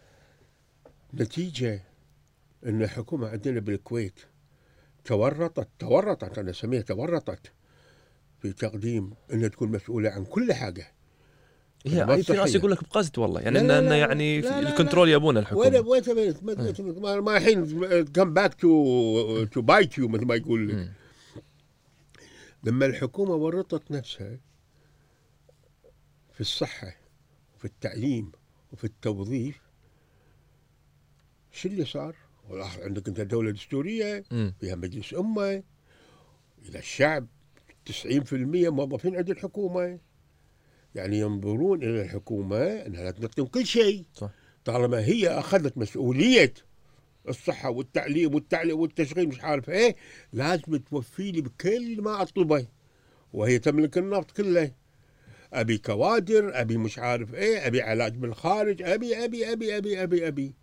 نتيجة إن الحكومة عندنا بالكويت تورطت أنا أسميها تورطت في تقديم إنها تكون مسؤولة عن كل حاجة. في ناس يقول لك بقصد والله، يعني إنه يعني الكنترول يبونه الحكومة. وين ما الحين come back to bite you مثل ما يقول لك. لما الحكومة ورطت نفسها في الصحة وفي التعليم وفي التوظيف، شو اللي صار؟ عندك انت دوله دستوريه فيها مجلس امه، الى الشعب 90% موظفين عند الحكومه، يعني ينظرون الى الحكومه انها لا تقدم كل شيء. صح. طالما هي اخذت مسؤوليه الصحه والتعليم والتشغيل مش عارف ايه، لازم توفي لي بكل ما اطلبه، وهي تملك النفط كله. ابي كوادر، ابي مش عارف ايه، ابي علاج بالخارج، ابي ابي ابي ابي ابي ابي.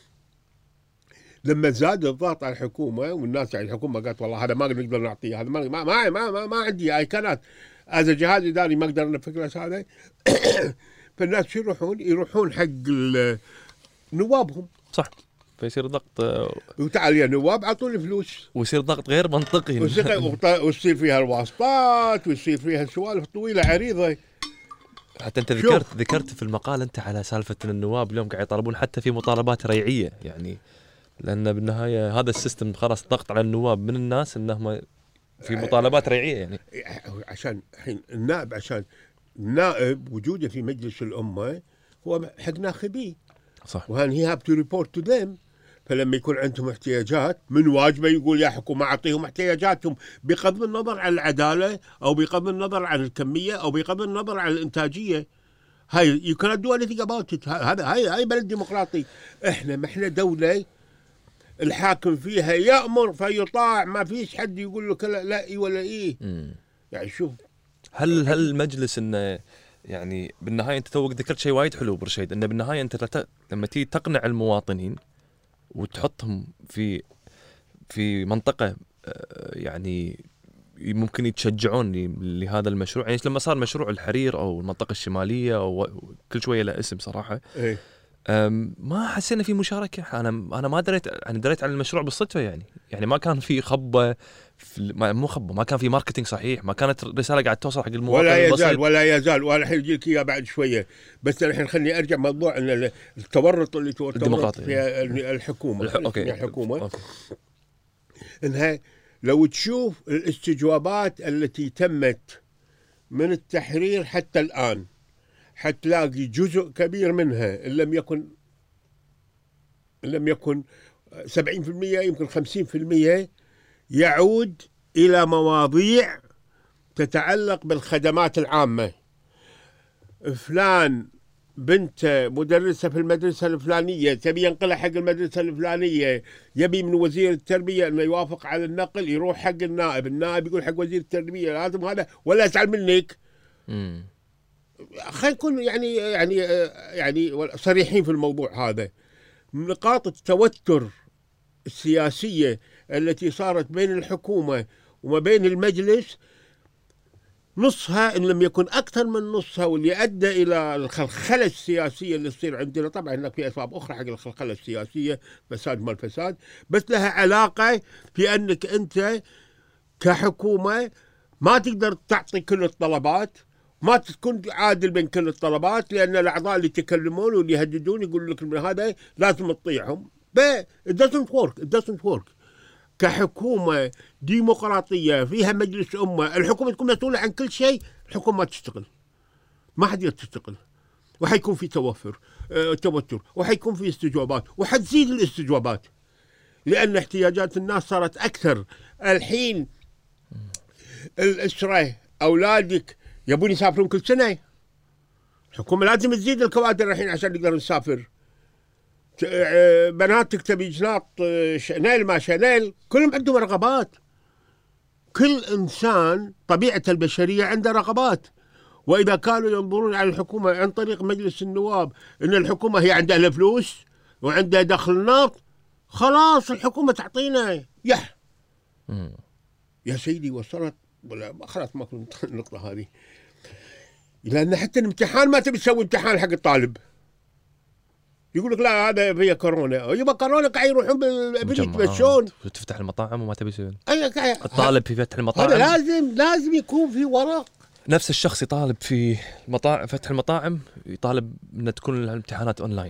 لما زاد الضغط على الحكومه والناس، يعني الحكومه قالت والله هذا ما نقدر نعطيه، هذا ما عندي اي كانت هذا جهاز اداري ما اقدر انفذ هذا. فالناس شو يروحون حق نوابهم. صح. فيصير ضغط، وتعال يا نواب اعطوني فلوس، ويصير ضغط غير منطقي. ويصير فيها الواسطات، ويصير فيها سوالف طويله عريضه. حتى انت ذكرت في المقال انت على سالفه ان النواب اليوم قاعد يطالبون حتى في مطالبات ريعيه، يعني لان بالنهايه هذا السيستم خلاص ضغط على النواب من الناس انهم في مطالبات ريعيه. يعني عشان الحين النائب وجوده في مجلس الامه هو حق ناخبيه. صح. وهن هي هاب تو ريبورت تو ذيم. فلما يكون عندهم احتياجات من واجبه يقول يا حكومه اعطيهم احتياجاتهم، بغض النظر عن العداله او بغض النظر عن الكميه او بغض النظر عن الانتاجيه. هاي you cannot do anything about it. هاي بلد ديمقراطي. احنا ما احنا دوله الحاكم فيها يأمر فيطاع، ما فيش حد يقول له لا اي ولا ايه. يعني شوف، هل المجلس انه يعني بالنهايه انت توك ذكرت شيء وايد حلو برشيد، انه بالنهايه انت لما تيجي تقنع المواطنين وتحطهم في منطقه يعني ممكن يتشجعون لهذا المشروع. يعني لما صار مشروع الحرير او المنطقه الشماليه او كل شويه له اسم صراحه، ما حسينا في مشاركه. انا ما دريت، يعني دريت عن المشروع بالصدفه، يعني ما كان في خبه، ما كان في ماركتينج صحيح، ما كانت رساله قاعد توصل حق المواطن ولا يزال وانا الحين اجي لك اياه بعد شويه. بس الحين خليني ارجع موضوع ان التورط اللي تورط فيها الحكومه. الحكومه انها لو تشوف الاستجوابات التي تمت من التحرير حتى الان، حتلاقي جزء كبير منها ان لم يكن 70% يمكن 50% يعود إلى مواضيع تتعلق بالخدمات العامة. فلان بنت مدرسة في المدرسة الفلانية تبي ينقلها حق المدرسة الفلانية، يبي من وزير التربية أنه يوافق على النقل، يروح حق النائب يقول حق وزير التربية لازم هذا، ولا أزعل منك. خلينا نكون يعني صريحين في الموضوع هذا. نقاط التوتر السياسية التي صارت بين الحكومة وما بين المجلس نصها إن لم يكن أكثر من نصها، واللي أدى إلى الخلخلة السياسية اللي تصير عندنا. طبعا هناك في أسباب أخرى حق الخلخلة السياسية، فساد ما الفساد، بس لها علاقة في أنك أنت كحكومة ما تقدر تعطي كل الطلبات، ما تكون عادل بين كل الطلبات، لأن الأعضاء اللي يتكلمون واللي يهددون يقول لك هذا لازم تطيعهم. it doesn't work. كحكومة ديمقراطية فيها مجلس أمة، الحكومة تكون مسؤولة عن كل شيء، الحكومة ما تشتغل، ما حد يشتغل، وحيكون في توتر، وحيكون في استجوابات، وحتزيد الاستجوابات لأن احتياجات الناس صارت أكثر. الحين الأسرة أولادك يبون يسافرون كل سنة، الحكومة لازم تزيد الكوادر الحين عشان نقدر نسافر. بناتك تبي جناط شانيل ما شانيل، كلهم عندهم رغبات. كل إنسان طبيعة البشرية عنده رغبات. وإذا كانوا ينظرون على الحكومة عن طريق مجلس النواب إن الحكومة هي عندها الفلوس وعندها دخل ناط، خلاص الحكومة تعطينا يا سيدي. وصلت ولا خلاص ما كنت النقطة هذه، لأن حتى الامتحان ما تبي تسوي امتحان حق الطالب، يقول لك لا هذا فيها كورونا، يبقى كورونا قاعد يروحون يتمشون. تفتح المطاعم وما تبي يسوي الطالب في فتح المطاعم، هذا لازم يكون في ورق. نفس الشخص يطالب في فتح المطاعم، يطالب ان تكون الامتحانات اونلاين.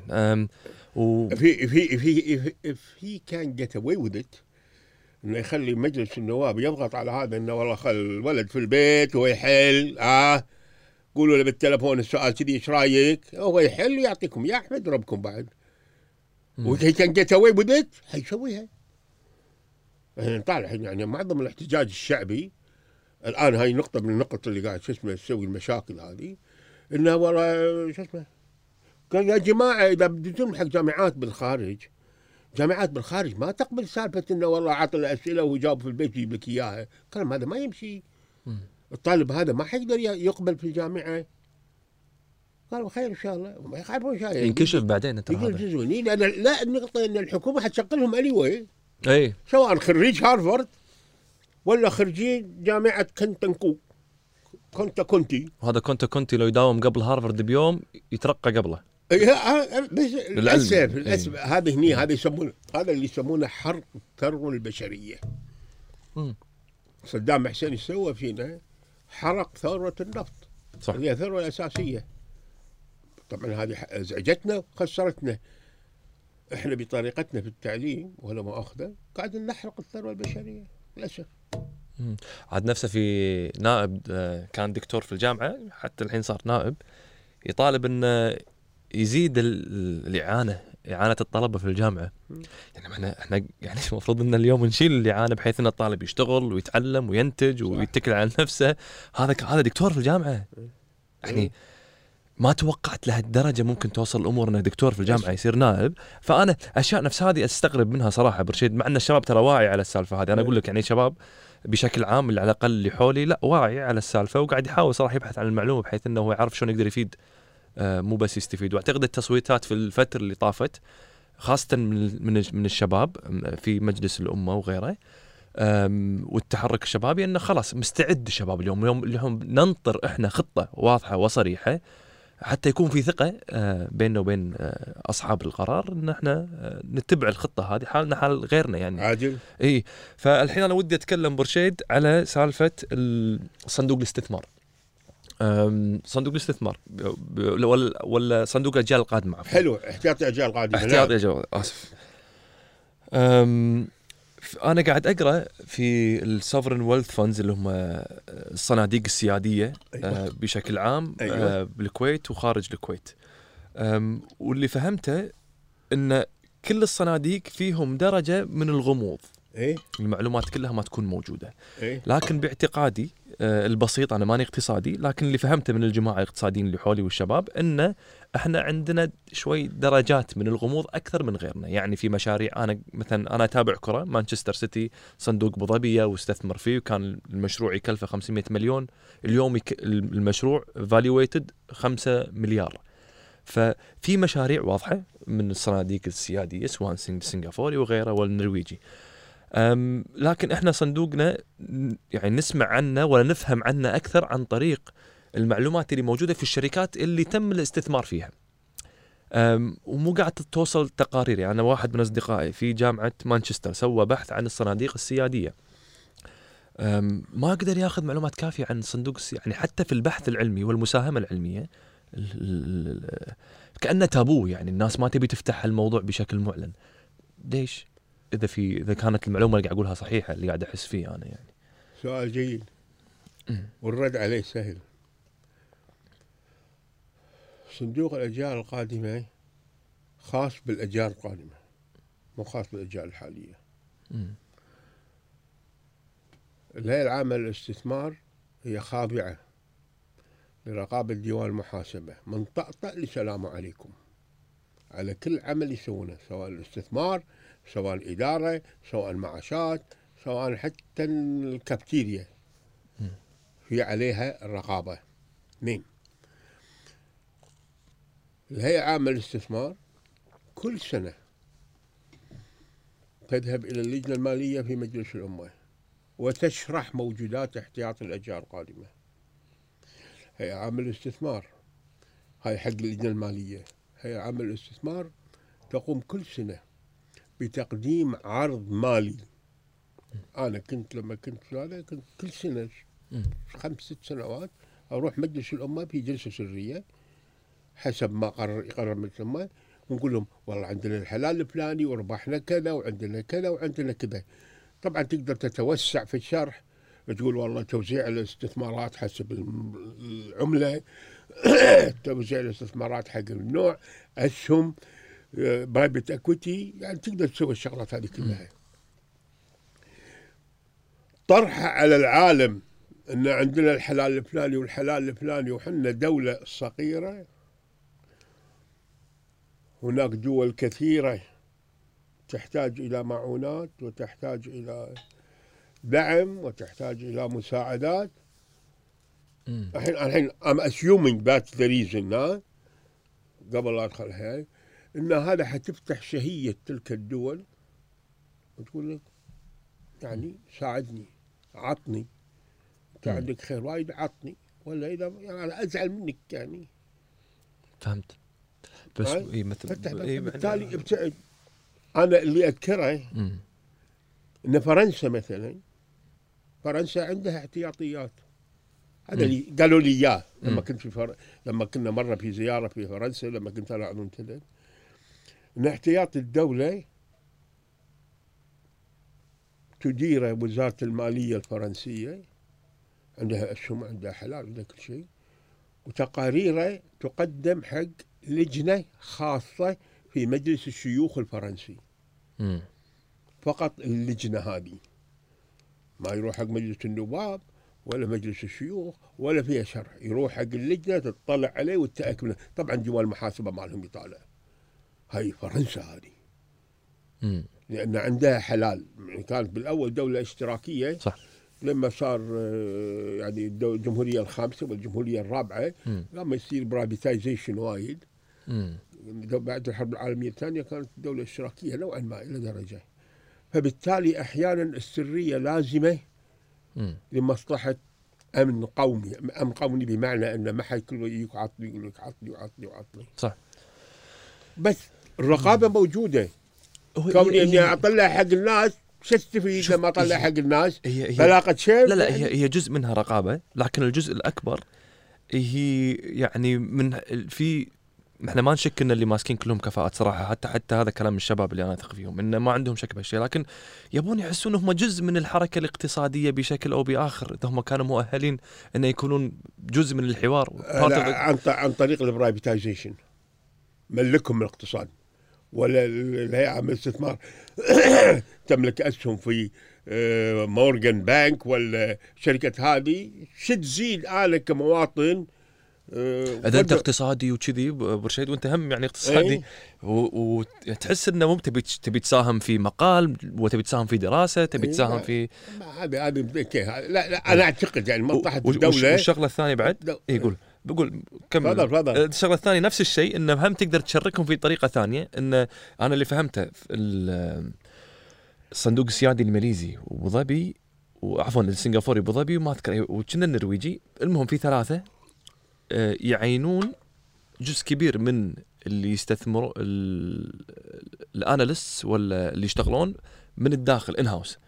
في كان جت اواي وذ ات انه يخلي مجلس النواب يضغط على هذا انه والله خل الولد في البيت ويحل. قولوا له بالتلفون السؤال كذي ايش رايك، هو يحل ويعطيكم يا احمد ربكم بعد. وإذا كان جيت أوي بدت حيسويها. احنا نطالع يعني معظم الاحتجاج الشعبي الآن، هاي نقطة من النقط اللي قاعد تسوي المشاكل هذه، إنه والله قال يا جماعة إذا بديتم حق جامعات بالخارج ما تقبل سالفة إنه والله عطل الأسئلة ويجاوب في البيت يجيب لك إياها. كلام هذا ما يمشي. الطالب هذا ما حيقدر يقبل في الجامعة. قالوا خير إن شاء الله، ما يخالفون شيء ينكشف بعدين. أنت لا النقطة إن الحكومة حتشغلهم anyway. أي سواء خريج هارفارد ولا خريجين جامعة كونتي. وهذا كونتي لو يداوم قبل هارفارد بيوم يترقى قبله. بس للأسف هذه هذا يسمونه، هذا اللي يسمونه حرق الثروة البشرية. صدام حسين سوى فينا حرق ثروة النفط. صح. هي الثروة الأساسية. طبعا هذه ازعجتنا وخسرتنا. احنا بطريقتنا في التعليم ولا مؤاخذة قاعدين نحرق الثروة البشرية للأسف. عاد نفسه في نائب كان دكتور في الجامعة، حتى الحين صار نائب، يطالب انه يزيد إعانة الطلبة في الجامعة. يعني احنا يعني المفروض ان اليوم نشيل الإعانة بحيث ان الطالب يشتغل ويتعلم وينتج ويتكل على نفسه. هذا دكتور في الجامعة. يعني ما توقعت لهالدرجة ممكن توصل الأمور أنه دكتور في الجامعة يصير نائب. فأنا أشياء نفس هذه أستغرب منها صراحة برشيد، مع أن الشباب ترى واعي على السالفة هذه. أنا أقول لك يعني شباب بشكل عام على الأقل اللي حولي لا واعي على السالفة، وقاعد يحاول صراحة يبحث عن المعلومة بحيث أنه هو يعرف شلون يقدر يفيد، مو بس يستفيد. وأعتقد التصويتات في الفترة اللي طافت خاصة من الشباب في مجلس الأمة وغيره، والتحرك الشبابي، أنه خلاص مستعد الشباب اليوم ننطر إحنا خطة واضحة وصريحة حتى يكون في ثقة بيننا وبين أصحاب القرار إن إحنا نتبع الخطة هذه، حالنا حال غيرنا يعني. عادل. إيه. فالحين أنا ودي أتكلم برشيد على سالفة صندوق الاستثمار. صندوق الاستثمار ولا صندوق الأجيال القادمة. حلو، احتياطي أجيال قادمة. احتياطي أجيال، آسف. أنا قاعد أقرأ في السوفرن ويلث فاندز اللي هم الصناديق السيادية بشكل عام بالكويت وخارج الكويت. واللي فهمته إن كل الصناديق فيهم درجة من الغموض. المعلومات كلها ما تكون موجودة. لكن باعتقادي البسيط، أنا ماني اقتصادي، لكن اللي فهمته من الجماعة الاقتصاديين اللي حولي والشباب إن إحنا عندنا شوي درجات من الغموض أكثر من غيرنا. يعني في مشاريع، أنا أتابع كرة مانشستر سيتي، صندوق أبو ظبي واستثمر فيه، وكان المشروع يكلفه 500 مليون، اليوم المشروع فاليويتد 5 مليار. ففي مشاريع واضحة من الصناديق السيادية سواء سنغافوري وغيره والنرويجي. لكن احنا صندوقنا يعني نسمع عنه ولا نفهم عنه أكثر عن طريق المعلومات اللي موجودة في الشركات اللي تم الاستثمار فيها. ومو قاعد توصل تقارير. يعني أنا واحد من أصدقائي في جامعة مانشستر سوى بحث عن الصناديق السيادية، ما قدر ياخذ معلومات كافية عن صندوق يعني حتى في البحث العلمي والمساهمة العلمية كأنه تابو. يعني الناس ما تبي تفتح الموضوع بشكل معلن. ليش؟ إذا كانت المعلومة اللي قاعد أقولها صحيحة اللي قاعد أحس فيه أنا يعني. سؤال جيد والرد عليه سهل. صندوق الأجيال القادمة خاص بالأجيال القادمة، مو خاص بالأجيال الحالية. الهيئة العامة للاستثمار هي خاضعة لرقابة ديوان المحاسبة من طأطأ لسلام عليكم على كل عمل يسوونه، سواء الاستثمار، سواء الإدارة، سواء المعاشات، سواء حتى الكافتيريا في عليها الرقابة. 2. الهيئة العامة للاستثمار كل سنة تذهب إلى اللجنة المالية في مجلس الأمة وتشرح موجودات احتياط الأجيال القادمة. هيئة عامة للاستثمار هاي حق اللجنة المالية. هيئة عامة للاستثمار تقوم كل سنة بتقديم عرض مالي. أنا لما كنت كل سنة 5-6 سنوات أروح مجلس الأمة في جلسة سرية حسب ما يقرر مجلس الأمة، ونقول لهم والله عندنا الحلال الفلاني وربحنا كذا وعندنا كذا وعندنا كذا. طبعا تقدر تتوسع في الشرح، تقول والله توزيع الاستثمارات حسب العملة، توزيع الاستثمارات حق النوع، أسهم، برايفت اكويتي، يعني تقدر تسوي الشغلات هذه كلها. طرحها على العالم ان عندنا الحلال الفلاني والحلال الفلاني وحنا دولة صغيرة، هناك دول كثيرة تحتاج إلى معونات وتحتاج إلى دعم وتحتاج إلى مساعدات. الحين I'm assuming that's the reason قبل لا أدخل هاي إن هذا حتفتح شهية تلك الدول وتقول لك يعني ساعدني، عطني، أنت عندك خير وايد عطني، ولا إذا يعني أنا أزعل منك يعني. فهمت. بس إيه مثل بالتالي ابتعد. أنا اللي أذكره إن فرنسا مثلا، فرنسا عندها احتياطيات. هذا اللي قالوا لي إياه لما كنت لما كنا مرة في زيارة في فرنسا، لما كنت أنا عضو منتدب، إن احتياط الدولة تدير وزارة المالية الفرنسية، عندها أسهم، عندها حلال، عندها كل شيء، وتقاريره تقدم حق لجنة خاصة في مجلس الشيوخ الفرنسي. فقط اللجنة هذه ما يروح حق مجلس النواب ولا مجلس الشيوخ ولا فيها شرح، يروح حق اللجنة تطلع عليه وتتأكد منه. طبعا جوا المحاسبة ما لهم يطالع. هاي فرنسا هذه لأن عندها حلال، يعني كانت بالأول دولة اشتراكية صح. لما صار يعني الجمهورية الخامسة والجمهورية الرابعة لما يصير برايفتايزيشن وايد، بعد الحرب العالمية الثانية كانت الدولة اشتراكية نوعا ما إلى درجة. فبالتالي أحيانا السرية لازمة لمصلحة أمن قومي. أمن قومي بمعنى أن ما حد كله يجيك عطني يقول لك عطني وعطني وعطني صح. بس الرقابة موجودة. كوني إني أطلع حق الناس شو استفيد لما أطلع حق الناس؟ بلاقة شيء؟ لا هي جزء منها رقابة، لكن الجزء الأكبر هي يعني من في احنا ما نشك ان اللي ماسكين كلهم كفاءات صراحه، حتى هذا كلام الشباب اللي انا اثق فيهم انه ما عندهم شك بهالشيء، لكن يبون يحسون انهم جزء من الحركه الاقتصاديه بشكل او باخر، اذا هم كانوا مؤهلين ان يكونون جزء من الحوار عن طريق البرايفتايزيشن. ملكهم الاقتصاد ولا الهيئه عامه الاستثمار تملك اسهم في مورغان بانك ولا شركه هذه، شو تزيد انا كمواطن اذا انت اقتصادي وكذي برشيد وانت هم يعني اقتصادي وتحس انه مو تبي تساهم في مقال وتبي تساهم في دراسه، تبي تساهم في هذه لا انا اعتقد يعني مصلحه الدوله. والشغله الثانيه بعد بقول كمل. تفضل. الشغله الثانيه نفس الشيء، انه هم تقدر تشاركهم في طريقه ثانيه. ان انا اللي فهمته الصندوق السيادي الماليزي وابو ظبي وعفوا السنغافوري ابو ظبي وما اذكر وكنا النرويجي، المهم في ثلاثه يعينون جزء كبير من اللي يستثمروا الاناليست ولا اللي يشتغلون من الداخل ان هاوس،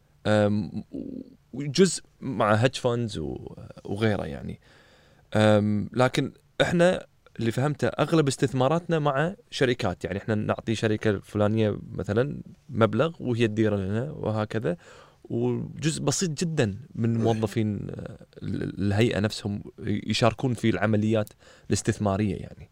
وجزء مع هيدج فاندز وغيره يعني. لكن احنا اللي فهمته اغلب استثماراتنا مع شركات، يعني احنا نعطي شركه الفلانيه مثلا مبلغ وهي تدير لنا وهكذا، وجزء بسيط جدا من موظفين الهيئة نفسهم يشاركون في العمليات الاستثمارية يعني.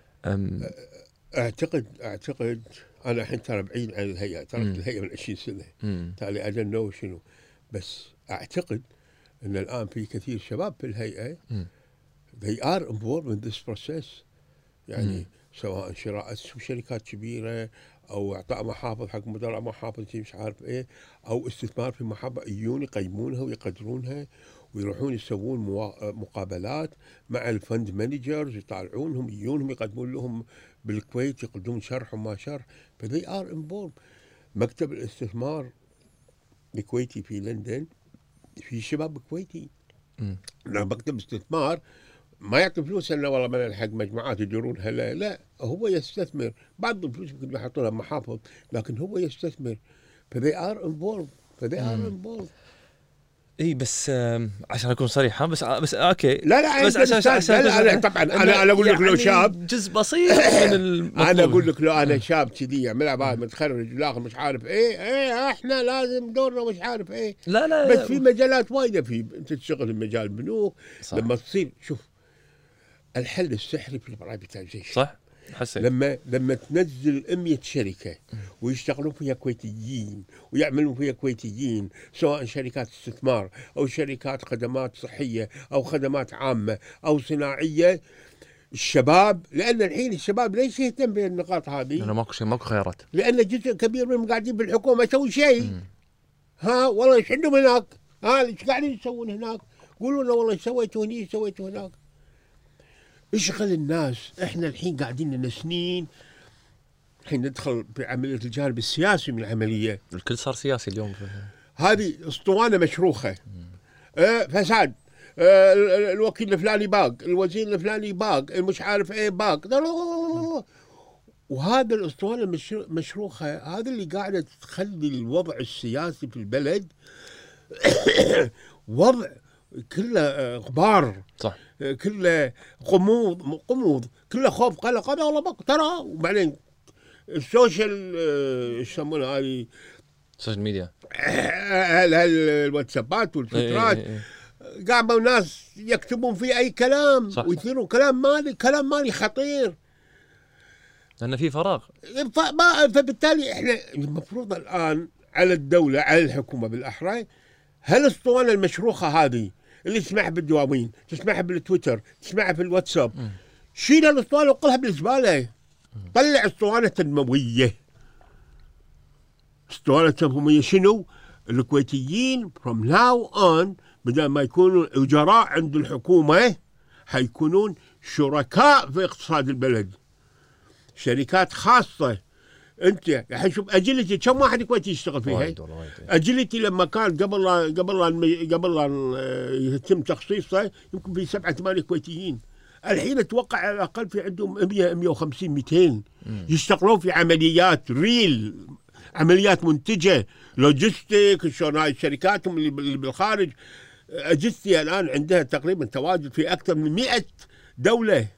أعتقد أنا الحين ترى بعيد عن الهيئة، تركت الهيئة من 20 سنة، تالي I don't know شنو، بس أعتقد أن الآن في كثير شباب في الهيئة they are involved in this process، يعني سواء شراء أسهم شركات كبيرة أو إعطاء محافظ حق مدراء محافظ مش عارف إيه، أو استثمار في محافظ يجون يقيمونها ويقدرونها ويروحون يسوون مقابلات مع الفند مانجرز، يطالعونهم يجونهم يقدمون لهم بالكويت يقدمون شرح وما شرح، فذي are involved. مكتب الاستثمار الكويتي في لندن في شباب كويتي، مكتب استثمار ما يعطي فلوس انه والله من الحق مجموعات يديرونها، لا هو يستثمر، بعض الفلوس ممكن يحطونها محافظ لكن هو يستثمر، فذي ار انفولد اي بس عشان اكون صريح بس اوكي لا بس عشان طبعا انا اقول لك لو شاب جزء بسيط من المطلوب. انا اقول لك لو انا شاب كذي يعمل بعد متخرج ولاخر مش عارف ايه احنا لازم دورنا مش عارف ايه، لا بس في مجالات وايده، في انت تشتغل في مجال البنوك لما تصير شوف الحل السحري في البرايفتايزيشن صح، حسيت. لما تنزل 100 شركه ويشتغلون فيها كويتيين ويعملون فيها كويتيين، سواء شركات استثمار او شركات خدمات صحيه او خدمات عامه او صناعيه، الشباب، لان الحين الشباب ليش يهتم بالنقاط هذه؟ لانه ماكو خيارات، لان جزء كبير منهم قاعدين بالحكومه ما يسوي شيء. ها والله ايش عندهم هناك؟ ايش قاعدين يسوون هناك؟ قولوا لنا والله سويتوا هني سويتوا هناك. اشغل الناس. احنا الحين قاعدين لنا سنين الحين ندخل بعمليه الجانب السياسي من العمليه. الكل صار سياسي اليوم. هذه اسطوانه مشروخه. فساد. الوكيل الفلاني باق، الوزير الفلاني باق، المش عارف ايه باق. وهذا الاسطوانه المشروخه هذا اللي قاعده تخلي الوضع السياسي في البلد وضع كله غبار، صح، كله قموض، كله خوف قلق. هذا والله ترى. وبعدين السوشيال يسمونها هذه السوشيال ميديا، الواتسابات والفترات، قاموا ناس يكتبون فيه اي كلام، صح، ويثيرون كلام مالي خطير، لأن في فراغ. فبالتالي احنا المفروض الان على الدوله، على الحكومه بالاحرى، هالاسطوانه المشروخه هذه اللي تسمعها بالدواوين، تسمعها بالتويتر، تسمعها في الواتساب، شيل الاسطوانه وقلها بالزباله. طلع اسطوانه تنمويه. اسطوانه تنمويه شنو؟ الكويتيين from now on بدل ما يكونوا اجراء عند الحكومه حيكونون شركاء في اقتصاد البلد، شركات خاصه. انت الحين شوف اجيلتي كم واحد كويتي يشتغل فيها؟ اجيلتي لما كان قبل لا يتم تخصيصه يمكن في 7-8 كويتيين. الحين اتوقع على الاقل في عندهم 150 200 يشتغلون في عمليات ريل، عمليات منتجه، لوجستيك، شلون هاي الشركات اللي بالخارج. اجهزتي الان عندها تقريبا تواجد في اكثر من 100 دوله،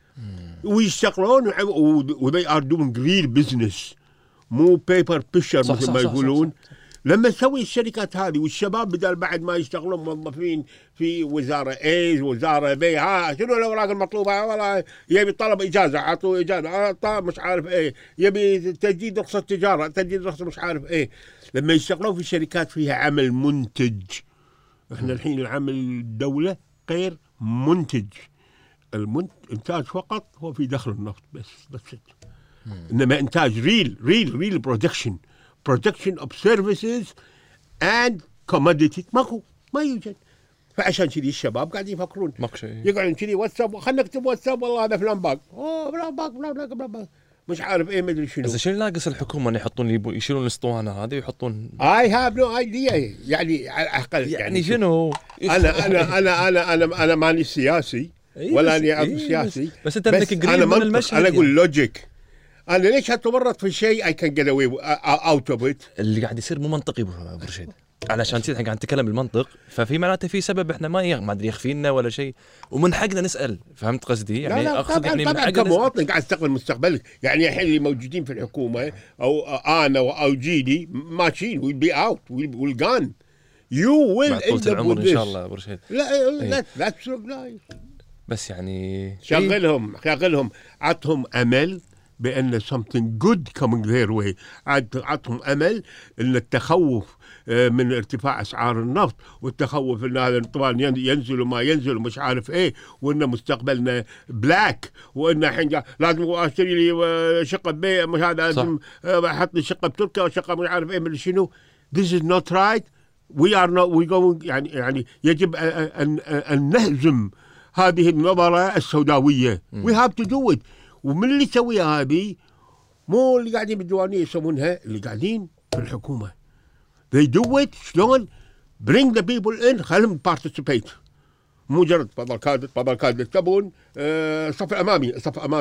ويشتغلون وذي ار دوينج ريل بزنس، مو بيبر بيشر مثل ما يقولون. صح. لما تسوي الشركات هذه والشباب بدل بعد ما يشتغلون موظفين في وزاره اي وزاره بي، شنو الاوراق المطلوبه؟ والله يبي طلب اجازه، اعطوه اجازه، مش عارف ايه، يبي تجديد رخصه تجاره، تجديد رخصه مش عارف ايه. لما يشتغلون في شركات فيها عمل منتج، احنا الحين العمل الدوله غير منتج، الانتاج فقط هو في دخل النفط بس. انما انتاج ريل برودكشن اوف سيرفيسز اند كوموديتي ما يوجد. فعشان كذي الشباب قاعدين يفكرون يقعدون كذي واتساب، خلينا نكتب واتساب والله هذا فلان باق، فلان باق مش عارف ايه، ما ادري شنو. بس شنو ناقص الحكومه ان يحطون يشيلون الاسطوانه هذه ويحطون اي هاف نو ايديا يعني على الاقل يعني شنو. انا ماني سياسي ولا اني عضو سياسي، بس انت بدك قريب من المشهد. انا اقول لوجيك. انا ليش اتورط في شيء اي كان جيت اواي اوت اوف ات؟ اللي قاعد يصير مو منطقي ابو رشيد، علشان كذا احنا قاعد نتكلم بالمنطق، ففي معناته في سبب احنا ما ادري يخفينا ولا شيء، ومن حقنا نسال. فهمت قصدي؟ يعني لا اقصد يعني من حقنا كمواطن قاعد تستقبل مستقبلك. يعني الحين اللي موجودين في الحكومه او انا او جيلي ماشيين ويل بي اوت ويل جان يو ويل طول العمر ان شاء الله ابو رشيد. لا بس يعني شغلهم عطهم امل بأن something good coming their way. عطهم أمل أن التخوف من ارتفاع أسعار النفط، والتخوف أن هذا طبعا ينزل وما ينزل ومش عارف إيه، وأن مستقبلنا بلاك، وأن الحين لازم أشتري لي شقة بي، مش هذا لازم أحط لي شقة بتركيا وشقة مش عارف إيه من شنو. This is not right. we going يعني يجب أن نهزم هذه النظرة السوداوية. we have to do it. ومن اللي يسويها هذه مو اللي قاعدين بالديوانية يسوونها، اللي قاعدين في الحكومة. they do it. شلون؟ bring the people in، خلهم participate. مو مجرد فضل كاد تبون صف امامي.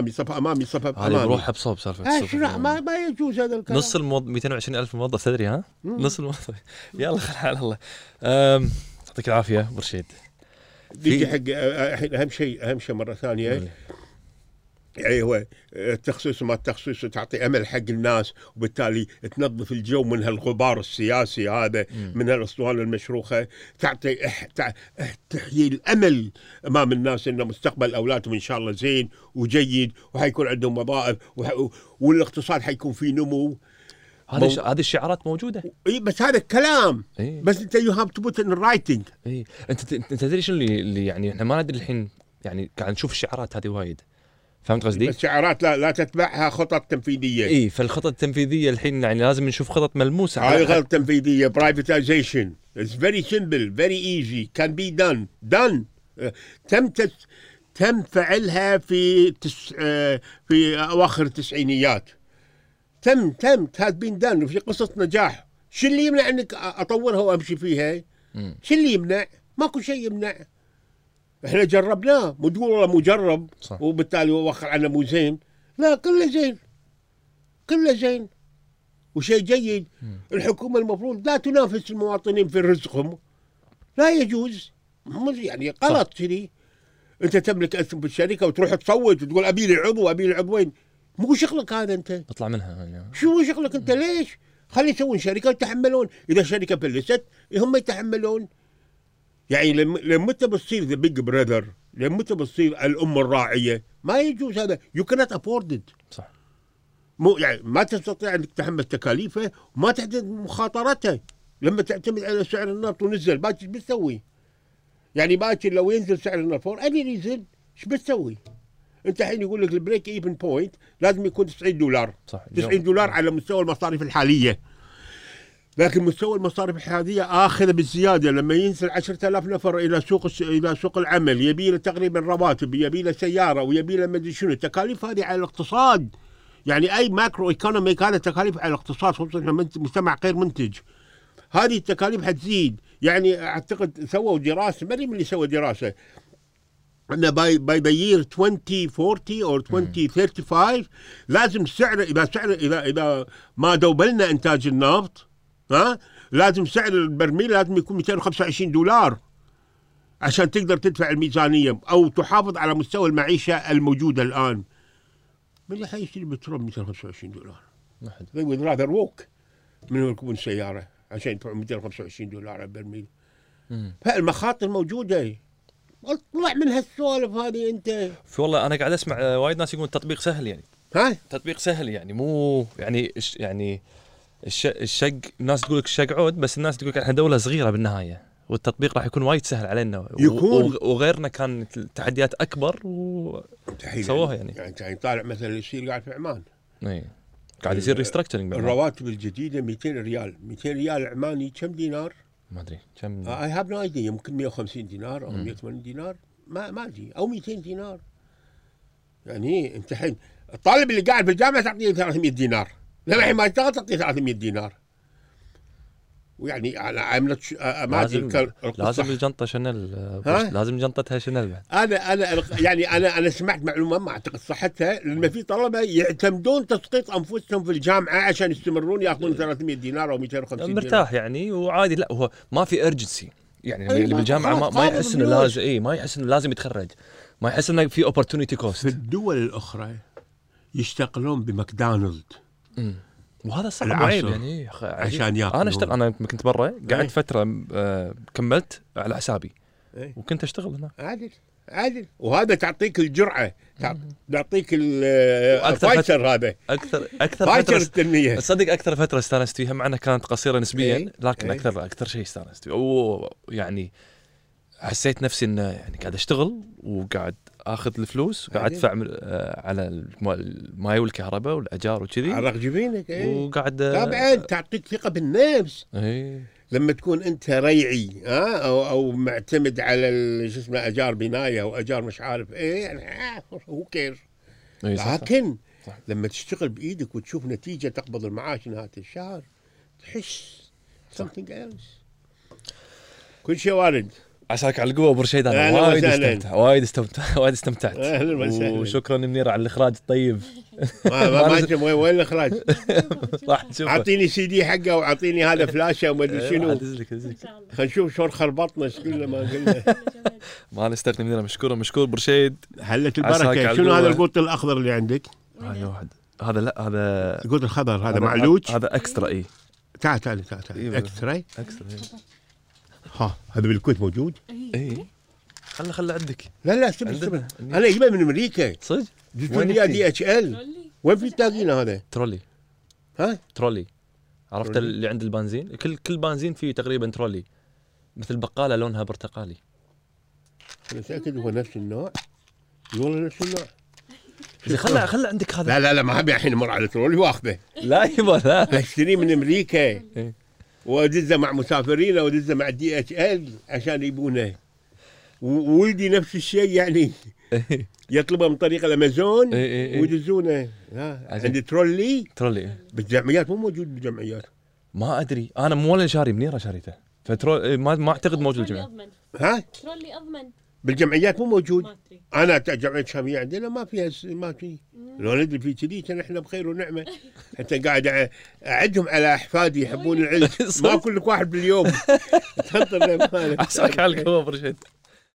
هذه بروحها بصوب سالفه الصف. ما يجوز هذا الكلام. نص 220,000 موظف تدري ها؟ نص الموظف. يلا خل على الله. يعطيك العافيه ابو رشيد. بيجي حق الحين اهم شيء مره ثانيه يعني هو التخصيص وما التخصيص تعطي امل حق الناس، وبالتالي تنظف الجو من هالغبار السياسي هذا، من هالاسطوانه المشروخه، تعطي تحيي الامل امام الناس ان مستقبل اولادهم ان شاء الله زين وجيد، وحيكون عندهم وظائف، والاقتصاد حيكون فيه نمو. هذه الشعارات موجوده. اي بس هذا الكلام. بس انت يو هاف تو بوت ان رايتنج. انت تدري شنو اللي يعني احنا ما ندري الحين، يعني قاعد نشوف الشعارات هذه وايد، فهمت قصدي؟ بس شعارات لا تتبعها خطط تنفيذيه. فالخطط التنفيذيه الحين يعني لازم نشوف خطط ملموسه. هاي خطط تنفيذيه. برايفتايزيشن It's very simple, very easy, can be done. تم فعلها في اواخر التسعينيات. تم has been done، وفي قصة نجاح. شو اللي يمنع انك اطورها وامشي فيها؟ شو اللي يمنع؟ ماكو شيء يمنع. احنا جربناه، مو تقول والله مجرب صح. وبالتالي وخر عنا مو زين. لا، كله زين وشيء جيد. الحكومة المفروض لا تنافس المواطنين في رزقهم، لا يجوز. يعني غلط كذي. انت تملك اسهم في الشركة وتروح تصوت وتقول ابي لي عضو، ابي لي عضوين. مو شغلك هذا انت. اطلع منها يعني. شو شغلك انت؟ ليش؟ خلي يسوون شركة ويتحملون. اذا شركة فلست هم يتحملون. يعني لما انت بتصير ذا بيج براذر، لما انت بتصير الام الراعية، ما يجوز هذا. يو كانت افورد. صح. مو يعني ما تستطيع انك تتحمل تكاليفه وما تحدد مخاطرته. لما تعتمد على سعر النفط ونزل باكر ايش بتسوي؟ يعني باكر لو ينزل سعر النفط فور اني ريزن ايش بتسوي؟ انت الحين يقول لك البريك ايفن بوينت لازم يكون $90. صح. $90 على مستوى المصاريف الحاليه. لكن مستوى المصاريف الحاليه اخذ بالزياده. لما ينزل 10,000 نفر الى سوق العمل، يبي له تقريبا رواتب، يبي له سياره، ويبي له مدري شنو. التكاليف هذه على الاقتصاد. يعني اي ماكرو ايكونوميك هذا تكاليف على الاقتصاد، خصوصا لما مجتمع غير منتج. هذه التكاليف حتزيد. يعني اعتقد سووا دراسه، ما ادري من اللي سوى دراسه، ان باي ذا يير 2040 او 2035 لازم اذا ما دوبلنا انتاج النفط، لازم سعر البرميل لازم يكون $225 عشان تقدر تدفع الميزانيه او تحافظ على مستوى المعيشه الموجوده الان. من اللي حيشتري بترول $225؟ ما حد. They would rather walk من يركبون سياره عشان يدفعون $225 على البرميل. فالمخاطر موجوده. اطلع من هالسوالف هذه انت. والله انا قاعد اسمع وايد ناس يقولون التطبيق سهل يعني. تطبيق سهل يعني، مو يعني الشق. الناس تقول لك الشق عود، بس الناس تقول لك احنا دوله صغيره بالنهايه، والتطبيق راح يكون وايد سهل علينا. وغيرنا كانت التحديات اكبر وسووها يعني طالع مثلا اللي يصير قاعد في عمان. قاعد يصير ريستراكتشرنج. الرواتب الجديده 200 ريال. 200 ريال عماني كم دينار؟ ما ادري كم. I have no idea. يمكن 150 دينار او 180 دينار، ما ادري، او 200 دينار. يعني انت الحين الطالب اللي قاعد في الجامعه تعطيه 300 دينار، لما الحين ما يشتغل تعطيه 300 دينار. ويعني انا لازم الجنطه شنل. لازم جنطتها شنل بعد. انا سمعت معلومه ما اعتقد صحتها، لما في طلبه يعتمدون تسقيط انفسهم في الجامعه عشان يستمرون ياخذون 300 دينار او 250 دينار. مرتاح يعني وعادي. لا هو ما في ارجنسي يعني. اللي بالجامعه ما يحس انه لازم ما يحس انه لازم يتخرج، ما يحس انه في اوبورتونيتي كوست. في الدول الاخرى يشتغلون بماكدونالد. وهذا صعب وعيب يعني عشان ياكلون. انا كنت برا قعدت فتره، كملت على حسابي وكنت اشتغل هنا. عادل. وهذا تعطيك الجرعه، تعطيك الفايتر. هذا اكثر فايتر التنميه. تصدق اكثر فتره استانست فيها، مع انها كانت قصيره نسبيا، لكن اكثر شيء استانست فيه. يعني حسيت نفسي انه يعني قاعد اشتغل وقاعد اخذ الفلوس وقاعد ادفع على الماي والكهرباء والاجار وكذي. عرق جبينك. وقاعد طبعا تعطيك ثقه بالنفس. لما تكون انت ريعي او معتمد على شو اسمه اجار بنايه او اجار مش عارف ايه، يعني هو كير. لكن صح. لما تشتغل بايدك وتشوف نتيجه، تقبض المعاش نهايه الشهر، تحس something else. كل شيء وارد. عساك على القوه ابو رشيد، انا وايد استمتعت اهلا وسهلا. وشكرا منير على الاخراج الطيب. ما وين الاخراج؟ راح نشوف، اعطيني سي دي حقه واعطيني هذا فلاشه وما ادري شنو. خلينا نشوف شلون خربطنا ايش قلنا ما قلنا. ما نستغني منير. مشكور ابو رشيد. هلت البركه. شنو هذا القوط الاخضر اللي عندك؟ هاي واحد. هذا لا هذا القوط الخضر هذا معلوج. هذا اكسترا. اي تعال اكسترا. ها هذا بالكويت موجود؟ اي خله عندك. لا استنى انا اجيبه من امريكا صدق. وين دي اتش ال؟ وين في تلاقينا هذا؟ ترولي. ها ترولي عرفت ترولي. اللي عند البنزين، كل بنزين فيه تقريبا ترولي، مثل بقاله لونها برتقالي. انا متاكد هو نفس النوع. والله نفس النوع. خله عندك هذا. لا ما ابي الحين امر على ترولي واخذه. لا يبا لا. اشتريه من امريكا وادزه مع مسافرين وادزه مع دي اتش ال عشان يبونه. وولدي نفس الشيء يعني يطلبه من طريق الامازون ويدزونه. عندي ترولي بالجمعيات، مو موجود بالجمعيات. ما ادري انا مو ولا شاري منيره شاريته، ما اعتقد موجود بالجمعيات. ها ترولي اضمن بالجمعيات مو موجود. انا جمعيه الشاميه عندنا ما فيها ما في. الولد في كذي كان احنا بخير ونعمه. حتى قاعد اعدهم على احفادي يحبون العلم. ما كل واحد باليوم. عساك على القوه برشيد.